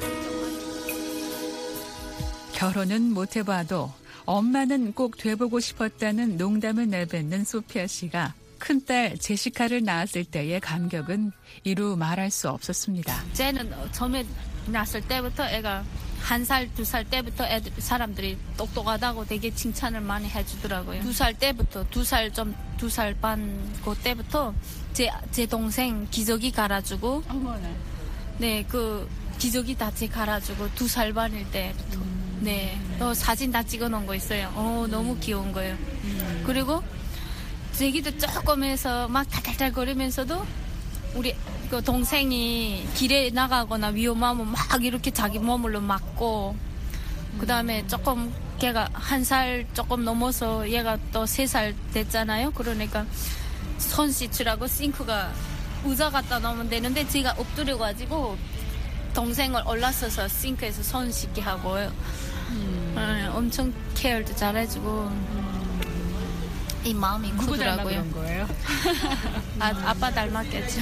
D: 결혼은 못 해봐도 엄마는 꼭 돼보고 싶었다는 농담을 내뱉는 소피아 씨가 큰딸 제시카를 낳았을 때의 감격은 이루 말할 수 없었습니다.
F: 쟤는 처음에 낳았을 때부터 애가 한 살, 두 살 때부터 애들, 사람들이 똑똑하다고 되게 칭찬을 많이 해주더라고요. 두 살 때부터, 두 살 좀, 두 살 반 그때부터 제, 제 동생 기저귀 갈아주고, 어머나. 네, 그 기저귀 다 제 갈아주고 두 살 반일 때부터, 음. 네, 또 사진 다 찍어놓은 거 있어요. 어, 너무 귀여운 거예요. 음. 그리고 제기도 조금 해서 막 달달달거리면서도 우리 그 동생이 길에 나가거나 위험하면 막 이렇게 자기 몸으로 막고 그 다음에 조금 걔가 한 살 조금 넘어서 얘가 또 세 살 됐잖아요. 그러니까 손 씻으라고 싱크가 의자 갖다 놓으면 되는데 제가 엎드려가지고 동생을 올라서서 싱크에서 손 씻게 하고요. 음. 네, 엄청 케어도 잘해주고 음. 이 마음이
D: 누구 닮아
F: 크더라고요.
D: 그런 거예요?
F: 아, 아빠 닮았겠죠.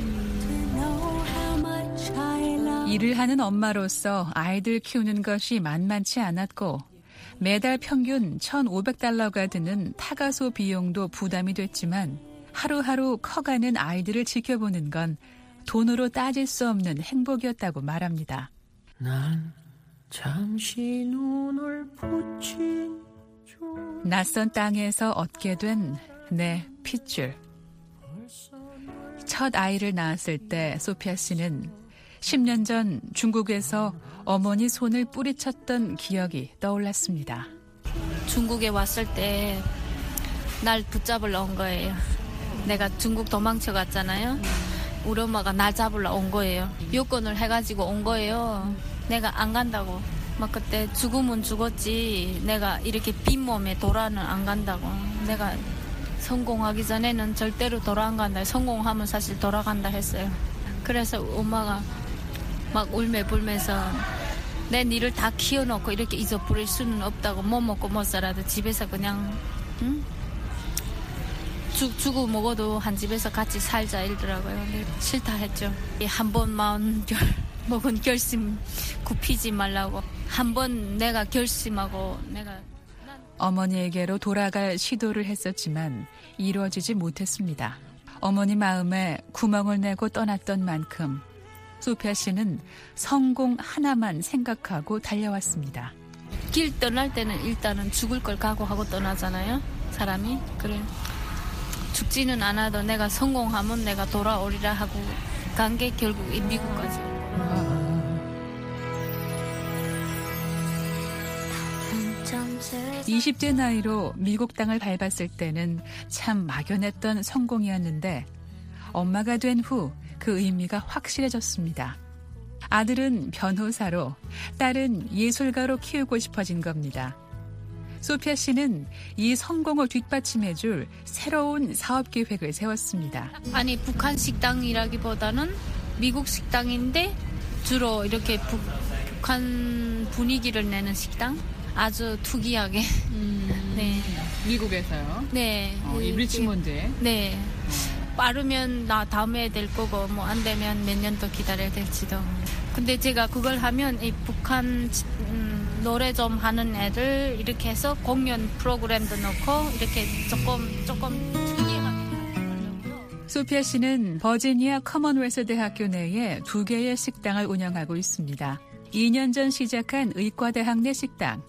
D: 일을 하는 엄마로서 아이들 키우는 것이 만만치 않았고 매달 평균 천오백 달러가 드는 타가소 비용도 부담이 됐지만 하루하루 커가는 아이들을 지켜보는 건 돈으로 따질 수 없는 행복이었다고 말합니다.
G: 난 잠시 눈을 붙인
D: 낯선 땅에서 얻게 된 내 핏줄. 첫 아이를 낳았을 때 소피아 씨는 십 년 전 중국에서 어머니 손을 뿌리쳤던 기억이 떠올랐습니다.
F: 중국에 왔을 때 날 붙잡으러 온 거예요. 내가 중국 도망쳐 갔잖아요. 우리 엄마가 날 잡으러 온 거예요. 요건을 해가지고 온 거예요. 내가 안 간다고. 막 그때 죽으면 죽었지 내가 이렇게 빈 몸에 돌아는 안 간다고. 내가 성공하기 전에는 절대로 돌아 안 간다. 성공하면 사실 돌아간다 했어요. 그래서 엄마가 막 울며불면서 내 니를 다 키워놓고 이렇게 잊어버릴 수는 없다고. 못 먹고 못 살아도 집에서 그냥 응? 죽, 죽고 먹어도 한 집에서 같이 살자 이러더라고요. 근데 싫다 했죠. 한 번 마음 결, 먹은 결심 굽히지 말라고. 한 번 내가 결심하고 내가
D: 어머니에게로 돌아갈 시도를 했었지만 이루어지지 못했습니다. 어머니 마음에 구멍을 내고 떠났던 만큼 소피아 씨는 성공 하나만 생각하고 달려왔습니다.
F: 길 떠날 때는 일단은 죽을 걸 각오하고 떠나잖아요. 사람이. 그래. 죽지는 않아도 내가 성공하면 내가 돌아오리라 하고 간 게 결국 이 미국까지 온 거예요.
D: 이십 대 나이로 미국 땅을 밟았을 때는 참 막연했던 성공이었는데 엄마가 된 후 그 의미가 확실해졌습니다. 아들은 변호사로, 딸은 예술가로 키우고 싶어진 겁니다. 소피아 씨는 이 성공을 뒷받침해줄 새로운 사업 계획을 세웠습니다.
F: 아니 북한 식당이라기보다는 미국 식당인데 주로 이렇게 북, 북한 분위기를 내는 식당? 아주 특이하게.
D: 음,
F: 네.
D: 미국에서요?
F: 네.
D: 어, 이 리치몬드에?
F: 네. 빠르면 나 다음에 될 거고 뭐 안 되면 몇 년 더 기다려야 될지도. 근데 제가 그걸 하면 이 북한 음, 노래 좀 하는 애들 이렇게 해서 공연 프로그램도 넣고 이렇게 조금 조금 특이하게.
D: 소피아 씨는 버지니아 커먼웰스 대학교 내에 두 개의 식당을 운영하고 있습니다. 이 년 전 시작한 의과대학 내 식당.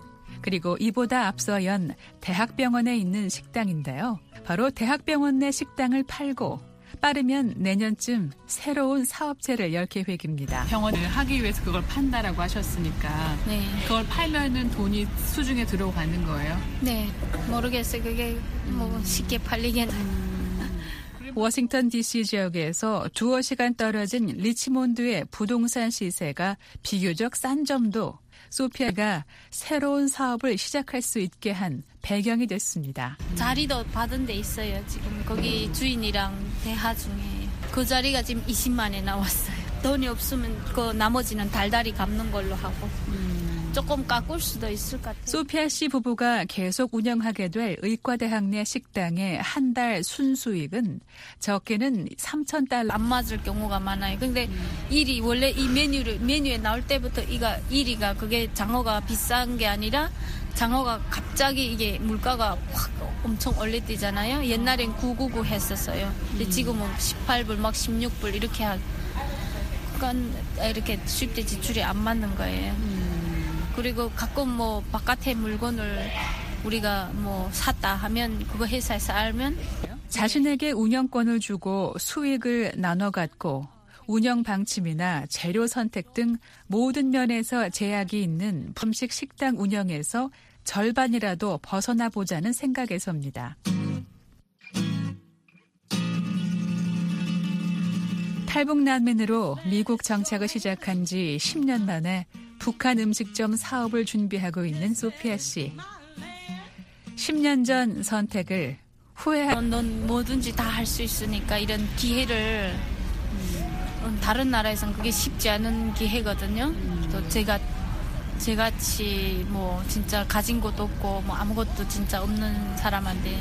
D: 그리고 이보다 앞서 연 대학병원에 있는 식당인데요. 바로 대학병원 내 식당을 팔고 빠르면 내년쯤 새로운 사업체를 열 계획입니다.
H: 병원을 하기 위해서 그걸 판다라고 하셨으니까
F: 네.
H: 그걸 팔면은 돈이 수중에 들어가는 거예요?
F: 네, 모르겠어요. 그게 뭐 쉽게 팔리긴.
D: 워싱턴 디씨 지역에서 두어 시간 떨어진 리치몬드의 부동산 시세가 비교적 싼 점도 소피아가 새로운 사업을 시작할 수 있게 한 배경이 됐습니다.
F: 자리도 받은 데 있어요. 지금 거기 주인이랑 대화 중에 그 자리가 지금 이십만에 나왔어요. 돈이 없으면 그 나머지는 달달이 갚는 걸로 하고 음. 조금 깎을 수도 있을 것 같아요.
D: 소피아 씨 부부가 계속 운영하게 될 의과대학 내 식당의 한 달 순수익은 적게는 삼천 달러.
F: 안 맞을 경우가 많아요. 근데 일이 원래 이 메뉴를 메뉴에 나올 때부터 이가 일이가 그게 장어가 비싼 게 아니라 장어가 갑자기 이게 물가가 확 엄청 올라뛰잖아요. 옛날엔 구백구십구 했었어요. 근데 지금은 십팔 불 막 십육 불 이렇게 하. 그러니까 이렇게 수입대 지출이 안 맞는 거예요. 그리고 가끔 뭐 바깥에 물건을 우리가 뭐 샀다 하면 그거 회사에서 알면
D: 자신에게 운영권을 주고 수익을 나눠 갖고 운영 방침이나 재료 선택 등 모든 면에서 제약이 있는 품식 식당 운영에서 절반이라도 벗어나 보자는 생각에서입니다. 탈북 난민으로 미국 정착을 시작한 지 십 년 만에 북한 음식점 사업을 준비하고 있는 소피아 씨. 십 년 전 선택을 후회한.
F: 넌 뭐든지 다 할 수 있으니까 이런 기회를 음, 다른 나라에선 그게 쉽지 않은 기회거든요. 음. 또 제가 제같이 뭐 진짜 가진 것도 없고 뭐 아무것도 진짜 없는 사람한테.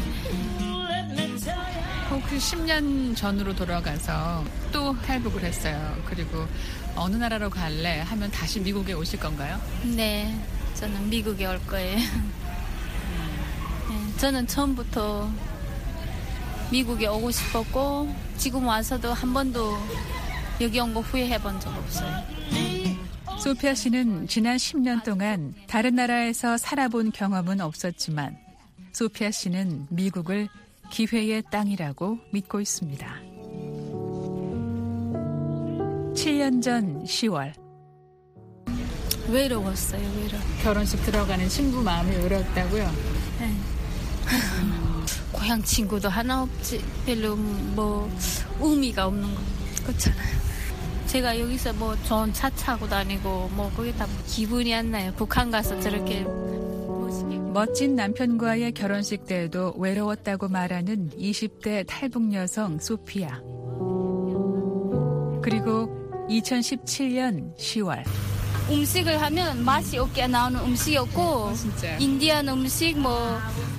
H: 혹시 십 년 전으로 돌아가서 또 탈북을 했어요. 그리고 어느 나라로 갈래 하면 다시 미국에 오실 건가요?
F: 네, 저는 미국에 올 거예요. 네, 저는 처음부터 미국에 오고 싶었고 지금 와서도 한 번도 여기 온 거 후회해 본 적 없어요.
D: 소피아 씨는 지난 십 년 동안 다른 나라에서 살아본 경험은 없었지만 소피아 씨는 미국을 기회의 땅이라고 믿고 있습니다. 칠 년 전 시월.
F: 외로웠어요, 외로워.
H: 결혼식 들어가는 신부 마음이 외로웠다고요?
F: 네. 고향 친구도 하나 없지. 별로 뭐 의미가 없는 거 그렇잖아요. 제가 여기서 뭐 좋은 차 타고 다니고 뭐 그게 다 기분이 안 나요. 북한 가서 저렇게 멋있게.
D: 멋진 남편과의 결혼식 때에도 외로웠다고 말하는 이십 대 탈북 여성 소피아. 그리고 이천십칠 년 시월.
F: 음식을 하면 맛이 없게 나오는 음식이 없고
H: 어,
F: 인디안 음식 뭐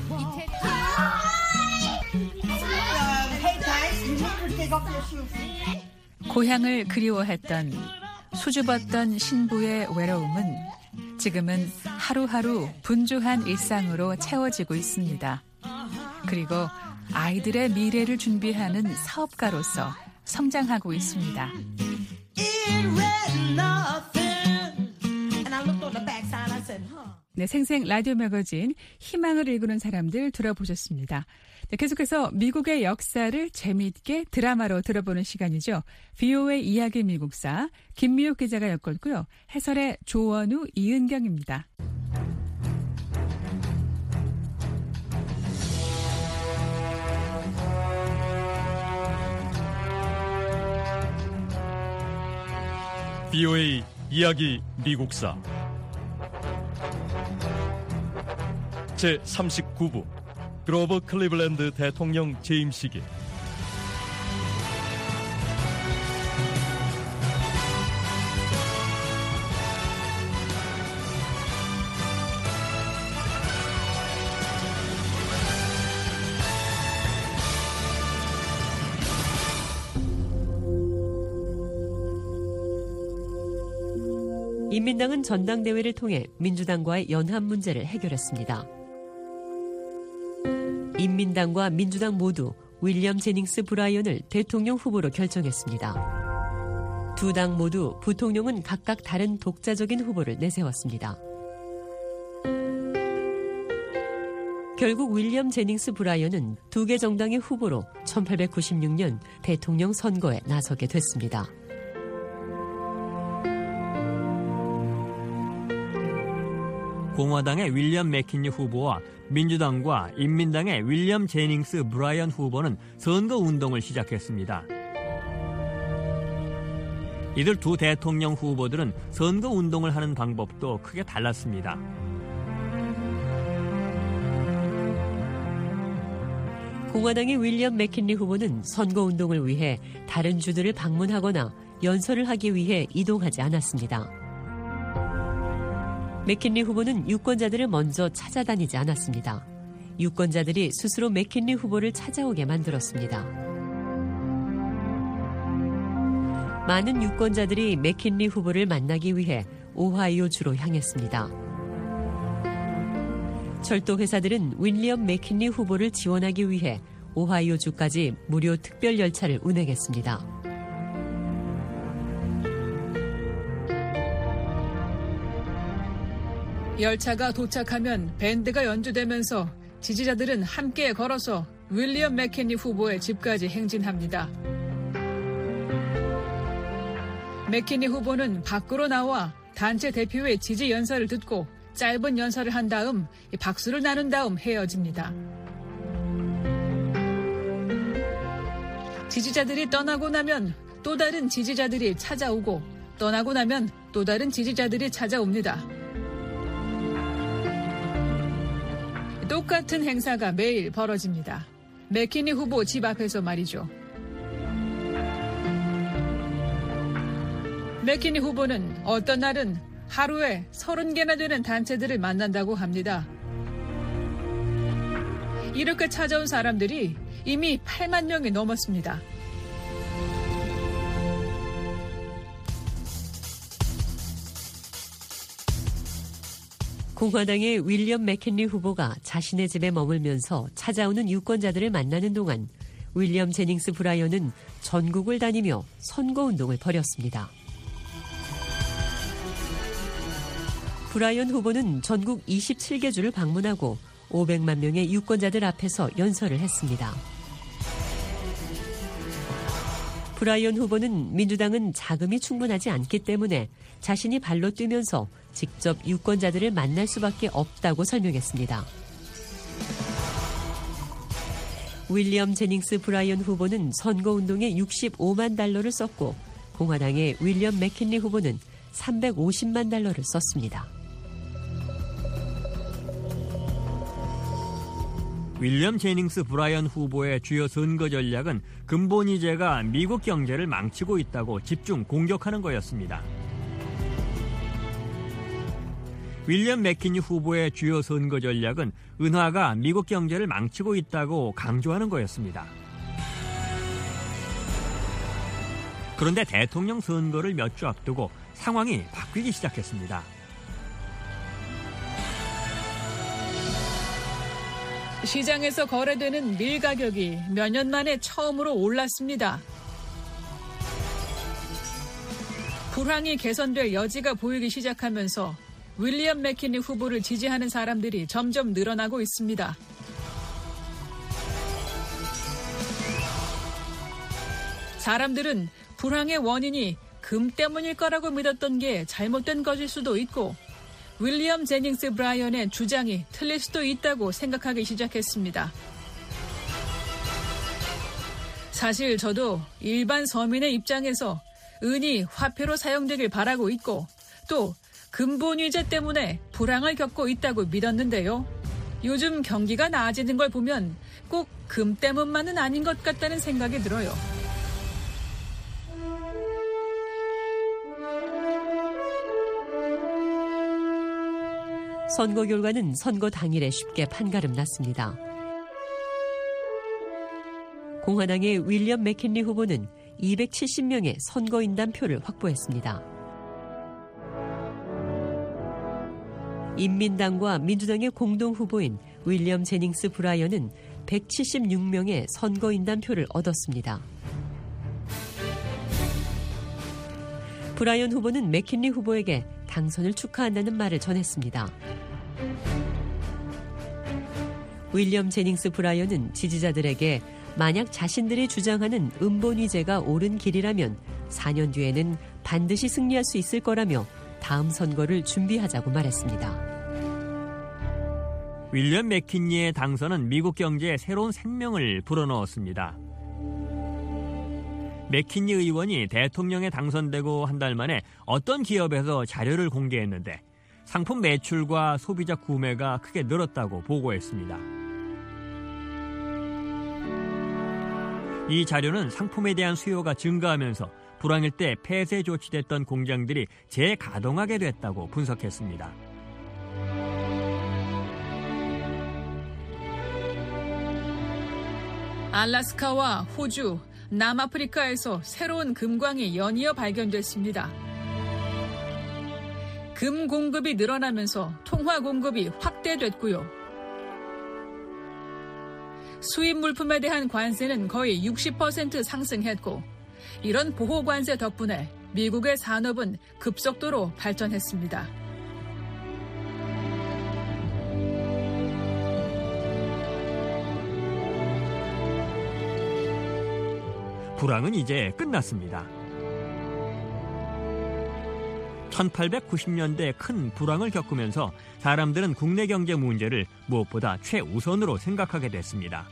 D: 고향을 그리워했던 수줍었던 신부의 외로움은 지금은 하루하루 분주한 일상으로 채워지고 있습니다. 그리고 아이들의 미래를 준비하는 사업가로서 성장하고 있습니다. 네, 생생 라디오 매거진 희망을 일구는 사람들 들어보셨습니다. 네, 계속해서 미국의 역사를 재미있게 드라마로 들어보는 시간이죠. 브이오에이 이야기 미국사 김미옥 기자가 엮었고요. 해설의 조원우, 이은경입니다.
C: 브이오에이 이야기 미국사 제삼십구 부 그로버 클리블랜드 대통령 재임 시기.
I: 인민당은 전당대회를 통해 민주당과의 연합 문제를 해결했습니다. 인민당과 민주당 모두 윌리엄 제닝스 브라이언을 대통령 후보로 결정했습니다. 두 당 모두 부통령은 각각 다른 독자적인 후보를 내세웠습니다. 결국 윌리엄 제닝스 브라이언은 두 개 정당의 후보로 천팔백구십육 년 대통령 선거에 나서게 됐습니다.
J: 공화당의 윌리엄 맥킨리 후보와 민주당과 인민당의 윌리엄 제닝스 브라이언 후보는 선거운동을 시작했습니다. 이들 두 대통령 후보들은 선거운동을 하는 방법도 크게 달랐습니다.
I: 공화당의 윌리엄 맥킨리 후보는 선거운동을 위해 다른 주들을 방문하거나 연설을 하기 위해 이동하지 않았습니다. 맥킨리 후보는 유권자들을 먼저 찾아다니지 않았습니다. 유권자들이 스스로 맥킨리 후보를 찾아오게 만들었습니다. 많은 유권자들이 맥킨리 후보를 만나기 위해 오하이오주로 향했습니다. 철도 회사들은 윌리엄 맥킨리 후보를 지원하기 위해 오하이오주까지 무료 특별 열차를 운행했습니다.
D: 열차가 도착하면 밴드가 연주되면서 지지자들은 함께 걸어서 윌리엄 맥킨리 후보의 집까지 행진합니다. 맥킨리 후보는 밖으로 나와 단체 대표의 지지 연설을 듣고 짧은 연설을 한 다음 박수를 나눈 다음 헤어집니다. 지지자들이 떠나고 나면 또 다른 지지자들이 찾아오고 떠나고 나면 또 다른 지지자들이 찾아옵니다. 똑같은 행사가 매일 벌어집니다. 맥킨리 후보 집 앞에서 말이죠. 맥킨리 후보는 어떤 날은 하루에 서른 개나 되는 단체들을 만난다고 합니다. 이렇게 찾아온 사람들이 이미 팔만 명이 넘었습니다.
I: 공화당의 윌리엄 맥킨리 후보가 자신의 집에 머물면서 찾아오는 유권자들을 만나는 동안 윌리엄 제닝스 브라이언은 전국을 다니며 선거운동을 벌였습니다. 브라이언 후보는 전국 이십칠 개 주를 방문하고 오백만 명의 유권자들 앞에서 연설을 했습니다. 브라이언 후보는 민주당은 자금이 충분하지 않기 때문에 자신이 발로 뛰면서 직접 유권자들을 만날 수밖에 없다고 설명했습니다. 윌리엄 제닝스 브라이언 후보는 선거운동에 육십오만 달러를 썼고 공화당의 윌리엄 맥킨리 후보는 삼백오십만 달러를 썼습니다.
J: 윌리엄 제닝스 브라이언 후보의 주요 선거 전략은 근본이제가 미국 경제를 망치고 있다고 집중 공격하는 거였습니다. 윌리엄 맥킨리 후보의 주요 선거 전략은 은화가 미국 경제를 망치고 있다고 강조하는 거였습니다. 그런데 대통령 선거를 몇 주 앞두고 상황이 바뀌기 시작했습니다.
D: 시장에서 거래되는 밀 가격이 몇 년 만에 처음으로 올랐습니다. 불황이 개선될 여지가 보이기 시작하면서 윌리엄 맥킨리 후보를 지지하는 사람들이 점점 늘어나고 있습니다. 사람들은 불황의 원인이 금 때문일 거라고 믿었던 게 잘못된 것일 수도 있고 윌리엄 제닝스 브라이언의 주장이 틀릴 수도 있다고 생각하기 시작했습니다. 사실 저도 일반 서민의 입장에서 은이 화폐로 사용되길 바라고 있고 또 근본위제 때문에 불황을 겪고 있다고 믿었는데요. 요즘 경기가 나아지는 걸 보면 꼭 금 때문만은 아닌 것 같다는 생각이 들어요.
I: 선거 결과는 선거 당일에 쉽게 판가름 났습니다. 공화당의 윌리엄 맥킨리 후보는 이백칠십 명의 선거인단 표를 확보했습니다. 인민당과 민주당의 공동 후보인 윌리엄 제닝스 브라이언은 백칠십육 명의 선거인단 표를 얻었습니다. 브라이언 후보는 맥킨리 후보에게 당선을 축하한다는 말을 전했습니다. 윌리엄 제닝스 브라이언은 지지자들에게 만약 자신들이 주장하는 음본위제가 옳은 길이라면 사 년 뒤에는 반드시 승리할 수 있을 거라며 다음 선거를 준비하자고 말했습니다.
J: 윌리엄 맥킨리의 당선은 미국 경제에 새로운 생명을 불어넣었습니다. 맥킨리 의원이 대통령에 당선되고 한 달 만에 어떤 기업에서 자료를 공개했는데 상품 매출과 소비자 구매가 크게 늘었다고 보고했습니다. 이 자료는 상품에 대한 수요가 증가하면서 불황일 때 폐쇄 조치됐던 공장들이 재가동하게 됐다고 분석했습니다.
D: 알래스카와 호주, 남아프리카에서 새로운 금광이 연이어 발견됐습니다. 금 공급이 늘어나면서 통화 공급이 확대됐고요. 수입 물품에 대한 관세는 거의 육십 퍼센트 상승했고 이런 보호 관세 덕분에 미국의 산업은 급속도로 발전했습니다.
J: 불황은 이제 끝났습니다. 천팔백구십 년대 큰 불황을 겪으면서 사람들은 국내 경제 문제를 무엇보다 최우선으로 생각하게 됐습니다.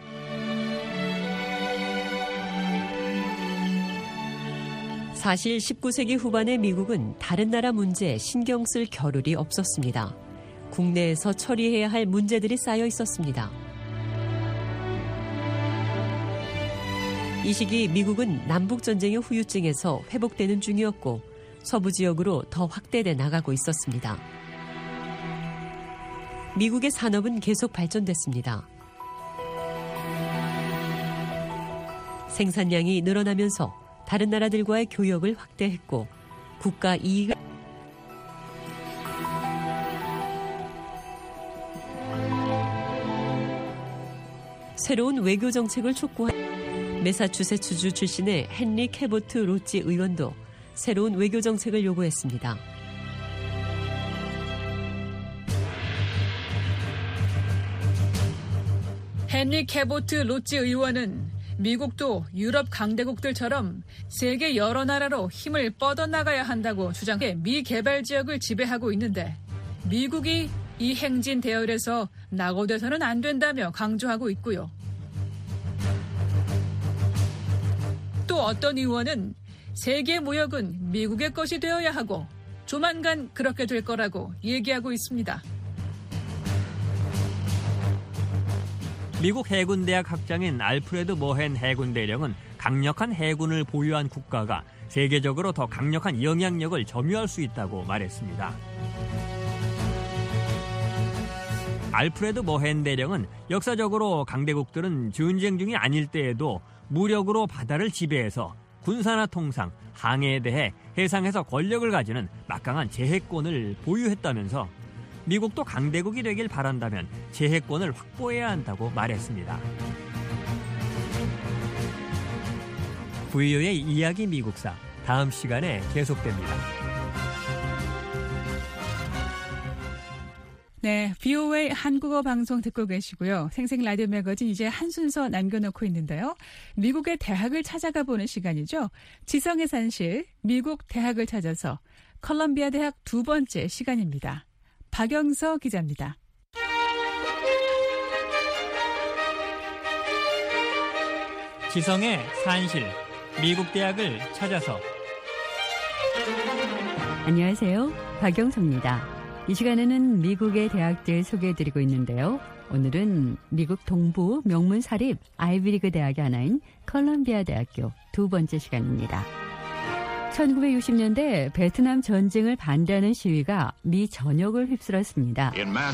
I: 사실 십구 세기 후반의 미국은 다른 나라 문제에 신경 쓸 겨를이 없었습니다. 국내에서 처리해야 할 문제들이 쌓여 있었습니다. 이 시기 미국은 남북전쟁의 후유증에서 회복되는 중이었고 서부 지역으로 더 확대돼 나가고 있었습니다. 미국의 산업은 계속 발전됐습니다. 생산량이 늘어나면서 다른 나라들과의 교역을 확대했고 국가 이익을 새로운 외교 정책을 촉구한 매사추세츠주 출신의 헨리 캐보트 로치 의원도 새로운 외교 정책을 요구했습니다.
D: 헨리 캐보트 로치 의원은 미국도 유럽 강대국들처럼 세계 여러 나라로 힘을 뻗어나가야 한다고 주장해 미개발 지역을 지배하고 있는데 미국이 이 행진 대열에서 낙오돼서는 안 된다며 강조하고 있고요. 또 어떤 의원은 세계 무역은 미국의 것이 되어야 하고 조만간 그렇게 될 거라고 얘기하고 있습니다.
J: 미국 해군대학 학장인 알프레드 머헨 해군대령은 강력한 해군을 보유한 국가가 세계적으로 더 강력한 영향력을 점유할 수 있다고 말했습니다. 알프레드 머헨 대령은 역사적으로 강대국들은 전쟁 중이 아닐 때에도 무력으로 바다를 지배해서 군사나 통상, 항해에 대해 해상에서 권력을 가지는 막강한 제해권을 보유했다면서 미국도 강대국이 되길 바란다면 제해권을 확보해야 한다고 말했습니다. 브이오에이 이야기 미국사 다음 시간에 계속됩니다.
D: 네, 브이오에이 한국어 방송 듣고 계시고요. 생생 라디오 매거진 이제 한 순서 남겨놓고 있는데요. 미국의 대학을 찾아가 보는 시간이죠. 지성의 산실, 미국 대학을 찾아서 컬럼비아 대학 두 번째 시간입니다. 박영서 기자입니다.
J: 지성의 산실, 미국 대학을 찾아서.
K: 안녕하세요. 박영서입니다. 이 시간에는 미국의 대학들 소개해드리고 있는데요. 오늘은 미국 동부 명문 사립 아이비리그 대학의 하나인 컬럼비아 대학교 두 번째 시간입니다. 천구백육십 년대 베트남 전쟁을 반대하는 시위가 미 전역을 휩쓸었습니다.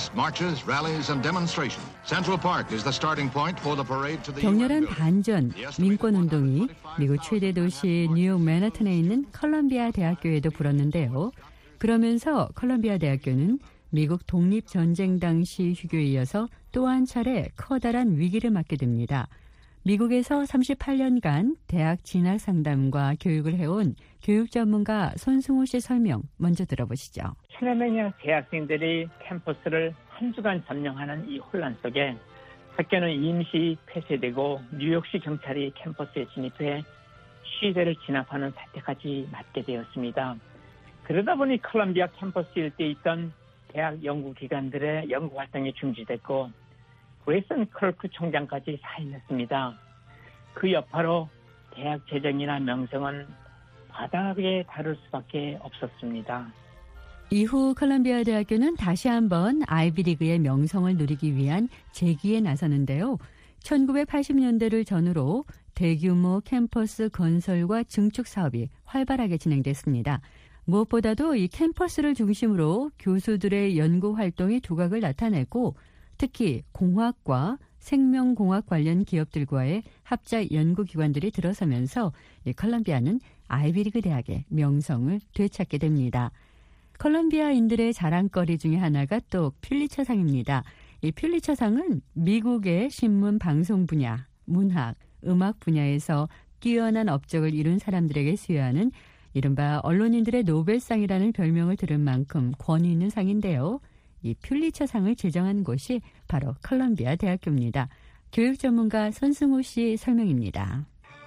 K: 격렬한 반전, 민권운동이 미국 최대 도시 뉴욕 맨하탄에 있는 컬럼비아 대학교에도 불었는데요. 그러면서 컬럼비아 대학교는 미국 독립전쟁 당시 휴교에 이어서 또 한 차례 커다란 위기를 맞게 됩니다. 미국에서 삼십팔 년간 대학 진학 상담과 교육을 해온 교육 전문가 손승호 씨 설명 먼저 들어보시죠.
L: 천여 명의 대학생들이 캠퍼스를 한 주간 점령하는 이 혼란 속에 학교는 임시 폐쇄되고 뉴욕시 경찰이 캠퍼스에 진입해 시대를 진압하는 사태까지 맞게 되었습니다. 그러다 보니 컬럼비아 캠퍼스 일대에 있던 대학 연구기관들의 연구활동이 중지됐고 그레이슨 클러크 총장까지 사임했습니다. 그 여파로 대학 재정이나 명성은 바닥에 다를 수밖에 없었습니다.
K: 이후 컬럼비아 대학교는 다시 한번 아이비리그의 명성을 누리기 위한 재기에 나서는데요. 천구백팔십 년대를 전후로 대규모 캠퍼스 건설과 증축 사업이 활발하게 진행됐습니다. 무엇보다도 이 캠퍼스를 중심으로 교수들의 연구 활동이 두각을 나타내고 특히 공학과 생명공학 관련 기업들과의 합작 연구기관들이 들어서면서 이 컬럼비아는 아이비리그 대학의 명성을 되찾게 됩니다. 컬럼비아인들의 자랑거리 중에 하나가 또 퓰리처상입니다. 이 퓰리처상은 미국의 신문 방송 분야, 문학, 음악 분야에서 뛰어난 업적을 이룬 사람들에게 수여하는 이른바 언론인들의 노벨상이라는 별명을 들은 만큼 권위 있는 상인데요. 이 퓰리처상을 제정한 곳이 바로 컬럼비아 대학교입니다. 교육 전문가 손승우 씨 설명입니다.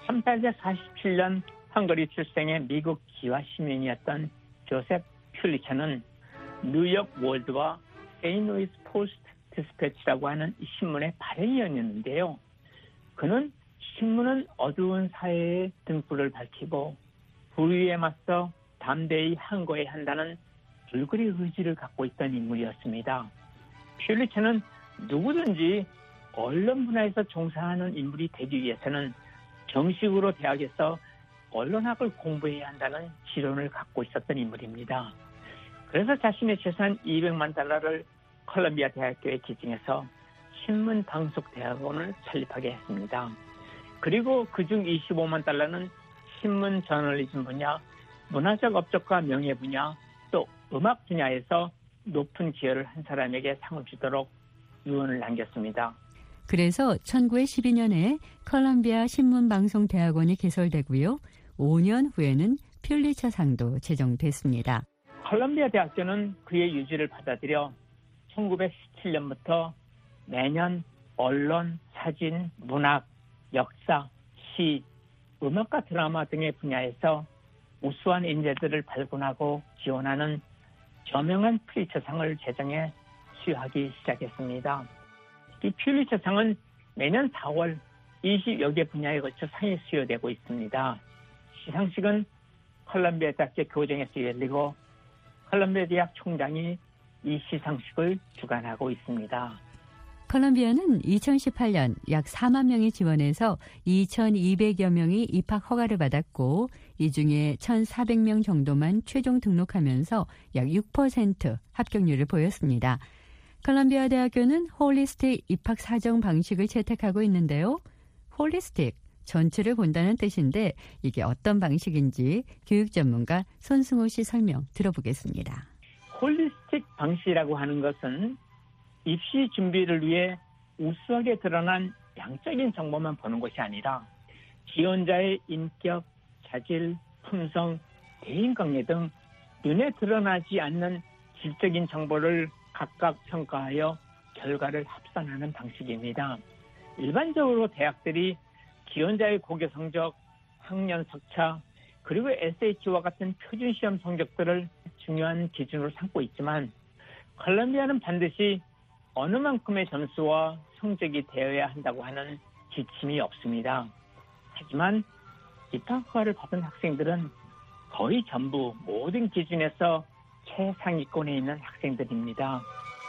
L: 천팔백사십칠 년 헝가리 출생의 미국 기화 시민이었던 조셉 퓰리처는 뉴욕 월드와 세인트루이스 포스트 디스패치라고 하는 이 신문의 발행위원이었는데요. 그는 신문은 어두운 사회의 등불을 밝히고 불의에 맞서 담대히 항거해야 한다는 불굴의 의지를 갖고 있던 인물이었습니다. 퓰리처는 누구든지 언론 분야에서 종사하는 인물이 되기 위해서는 정식으로 대학에서 언론학을 공부해야 한다는 지론을 갖고 있었던 인물입니다. 그래서 자신의 재산 이백만 달러를 컬럼비아 대학교에 기증해서 신문 방송 대학원을 설립하게 했습니다. 그리고 그중 이십오만 달러는 신문 저널리즘 분야, 문화적 업적과 명예 분야, 또 음악 분야에서 높은 기여를 한 사람에게 상을 주도록 유언을 남겼습니다.
K: 그래서 천구백십이 년에 컬럼비아 신문방송대학원이 개설되고요. 오 년 후에는 퓰리처상도 제정됐습니다.
L: 컬럼비아 대학교는 그의 유지를 받아들여 천구백십칠 년부터 매년 언론, 사진, 문학, 역사, 시, 음악과 드라마 등의 분야에서 우수한 인재들을 발굴하고 지원하는 저명한 퓰리처상을 제정해 수여하기 시작했습니다. 이 퓰리처상은 매년 사월 이십여 개 분야에 걸쳐 상이 수여되고 있습니다. 시상식은 컬럼비아 대학교 교정에서 열리고 컬럼비아 대학 총장이 이 시상식을 주관하고 있습니다.
K: 컬럼비아는 이천십팔 년 약 사만 명이 지원해서 이천이백여 명이 입학 허가를 받았고 이 중에 천사백 명 정도만 최종 등록하면서 약 육 퍼센트 합격률을 보였습니다. 컬럼비아 대학교는 홀리스틱 입학 사정 방식을 채택하고 있는데요. 홀리스틱, 전체를 본다는 뜻인데 이게 어떤 방식인지 교육 전문가 손승우 씨 설명 들어보겠습니다.
L: 홀리스틱 방식이라고 하는 것은 입시 준비를 위해 우수하게 드러난 양적인 정보만 보는 것이 아니라 지원자의 인격, 자질, 품성, 대인관계 등 눈에 드러나지 않는 질적인 정보를 각각 평가하여 결과를 합산하는 방식입니다. 일반적으로 대학들이 지원자의 고교 성적, 학년 석차, 그리고 에스에이치와 같은 표준시험 성적들을 중요한 기준으로 삼고 있지만 컬럼비아는 반드시 어느 만큼의 점수와 성적이 되어야 한다고 하는 지침이 없습니다. 하지만 입학허가를 받은 학생들은 거의 전부 모든 기준에서 최상위권에 있는 학생들입니다.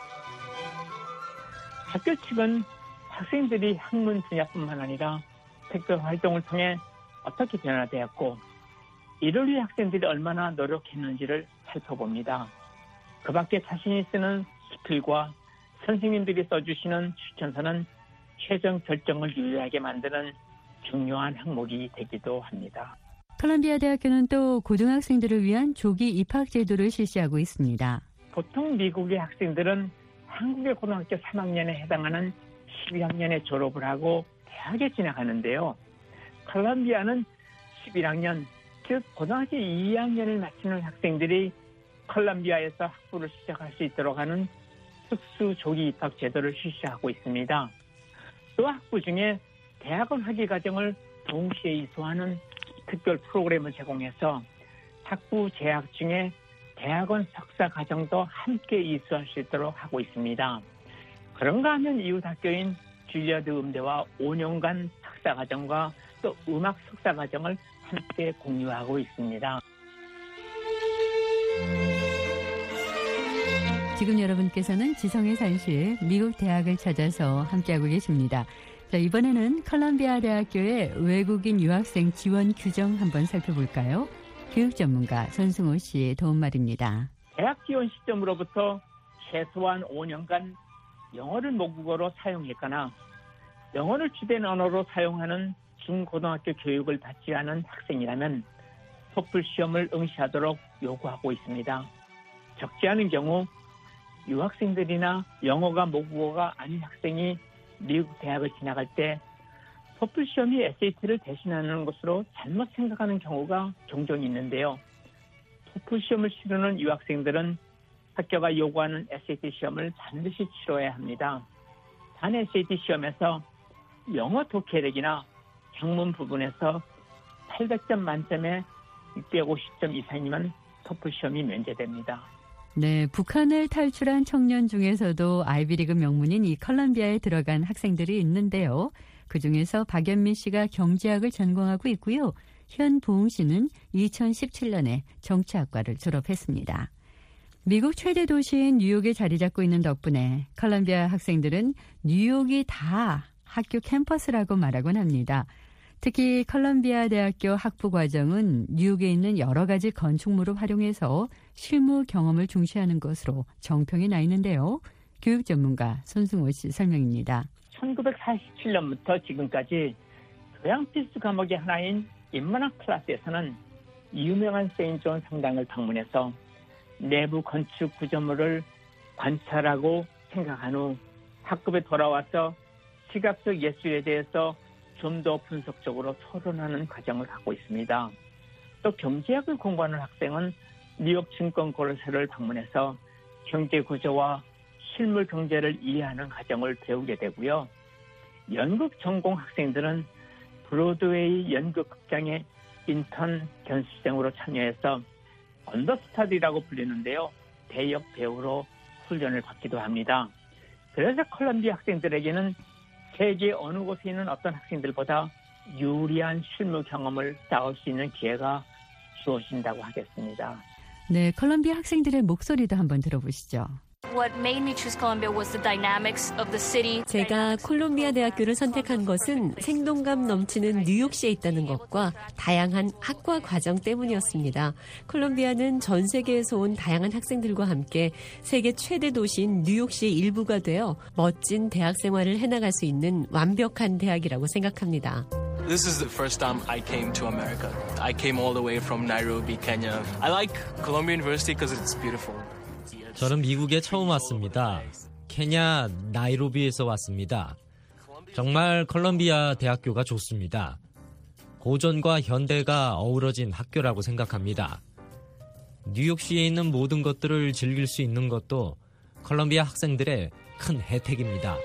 L: 학교 측은 학생들이 학문 분야뿐만 아니라 특별 활동을 통해 어떻게 변화되었고 이를 위해 학생들이 얼마나 노력했는지를 살펴봅니다. 그 밖에 자신이 쓰는 스킬과 선생님들이 써주시는 추천서는 최종 결정을 유리하게 만드는 중요한 항목이 되기도 합니다.
K: 컬럼비아 대학교는 또 고등학생들을 위한 조기 입학 제도를 실시하고 있습니다.
L: 보통 미국의 학생들은 한국의 고등학교 삼 학년에 해당하는 십이 학년에 졸업을 하고 대학에 진학하는데요. 컬럼비아는 십일 학년, 즉 고등학교 이 학년을 마치는 학생들이 컬럼비아에서 학부를 시작할 수 있도록 하는 특수 조기 입학 제도를 실시하고 있습니다. 또 학부 중에 대학원 학위 과정을 동시에 이수하는 특별 프로그램을 제공해서 학부 재학 중에 대학원 석사 과정도 함께 이수할 수 있도록 하고 있습니다. 그런가 하면 이웃 학교인 줄리아드 음대와 오 년간 학사 과정과 또 음악 석사 과정을 함께 공유하고 있습니다.
K: 지금 여러분께서는 지성의 산실 미국 대학을 찾아서 함께하고 계십니다. 자, 이번에는 컬럼비아 대학교의 외국인 유학생 지원 규정 한번 살펴볼까요? 교육 전문가 손승호 씨의 도움말입니다.
L: 대학 지원 시점으로부터 최소한 오 년간 영어를 모국어로 사용했거나 영어를 주된 언어로 사용하는 중고등학교 교육을 받지 않은 학생이라면 토플 시험을 응시하도록 요구하고 있습니다. 적지 않은 경우 유학생들이나 영어가 모국어가 아닌 학생이 미국 대학을 지나갈 때 토플 시험이 에스에이티를 대신하는 것으로 잘못 생각하는 경우가 종종 있는데요. 토플 시험을 치르는 유학생들은 학교가 요구하는 에스에이티 시험을 반드시 치러야 합니다. 단 에스에이티 시험에서 영어 독해력이나 작문 부분에서 팔백 점 만점에 육백오십 점 이상이면 토플 시험이 면제됩니다.
K: 네, 북한을 탈출한 청년 중에서도 아이비리그 명문인 이 컬럼비아에 들어간 학생들이 있는데요. 그중에서 박연미 씨가 경제학을 전공하고 있고요. 현보웅 씨는 이천십칠 년에 정치학과를 졸업했습니다. 미국 최대 도시인 뉴욕에 자리 잡고 있는 덕분에 컬럼비아 학생들은 뉴욕이 다 학교 캠퍼스라고 말하곤 합니다. 특히 컬럼비아 대학교 학부 과정은 뉴욕에 있는 여러 가지 건축물을 활용해서 실무 경험을 중시하는 것으로 정평이 나 있는데요. 교육 전문가 손승호 씨 설명입니다.
L: 천구백사십칠 년부터 지금까지 교양 필수 과목의 하나인 인문학 클래스에서는 유명한 세인트존 성당을 방문해서 내부 건축 구조물을 관찰하고 생각한 후 학급에 돌아와서 시각적 예술에 대해서 좀 더 분석적으로 토론하는 과정을 갖고 있습니다. 또 경제학을 공부하는 학생은 뉴욕 증권거래소를 방문해서 경제 구조와 실물 경제를 이해하는 과정을 배우게 되고요. 연극 전공 학생들은 브로드웨이 연극 극장의 인턴 견습생으로 참여해서 언더스타디라고 불리는데요. 대역 배우로 훈련을 받기도 합니다. 그래서 컬럼비아 학생들에게는 세계 어느 곳에 있는 어떤 학생들보다 유리한 실무 경험을 쌓을 수 있는 기회가 주어진다고 하겠습니다.
K: 네, 컬럼비아 학생들의 목소리도 한번 들어보시죠.
I: 제가 콜롬비아 대학교를 선택한 것은 생동감 넘치는 뉴욕시에 있다는 것과 다양한 학과 과정 때문이었습니다. 콜롬비아는 전 세계에서 온 다양한 학생들과 함께 세계 최대 도시인 뉴욕시의 일부가 되어 멋진 대학 생활을 해나갈 수 있는 완벽한 대학이라고 생각합니다.
M: This is the first time I came to America. I came all the way from Nairobi, Kenya. I like Columbia University because it's beautiful.
N: 저는 미국에 처음 왔습니다. 케냐 나이로비에서 왔습니다. 정말 컬럼비아 대학교가 좋습니다. 고전과 현대가 어우러진 학교라고 생각합니다. 뉴욕시에 있는 모든 것들을 즐길 수 있는 것도 컬럼비아 학생들의 큰 혜택입니다.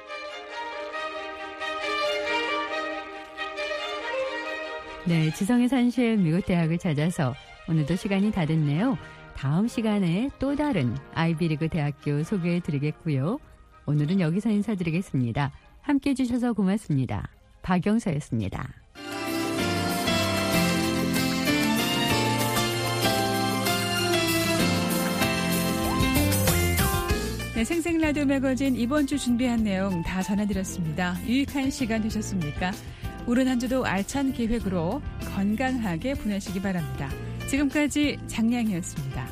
K: 네, 지성의 산실 미국 대학을 찾아서 오늘도 시간이 다 됐네요. 다음 시간에 또 다른 아이비리그 대학교 소개해드리겠고요. 오늘은 여기서 인사드리겠습니다. 함께해 주셔서 고맙습니다. 박영서였습니다.
D: 네, 생생라디오 매거진 이번 주 준비한 내용 다 전해드렸습니다. 유익한 시간 되셨습니까? 오른 한 주도 알찬 계획으로 건강하게 보내시기 바랍니다. 지금까지 장량이었습니다.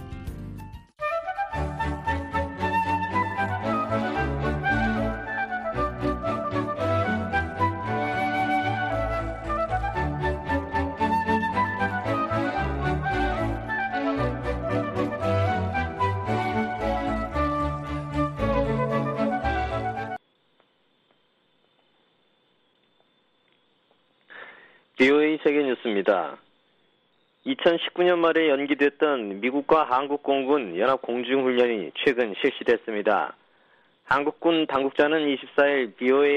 A: 비오에이 세계뉴스입니다. 이천십구 년 말에 연기됐던 미국과 한국공군 연합공중훈련이 최근 실시됐습니다. 한국군 당국자는 이십사 일 비오에이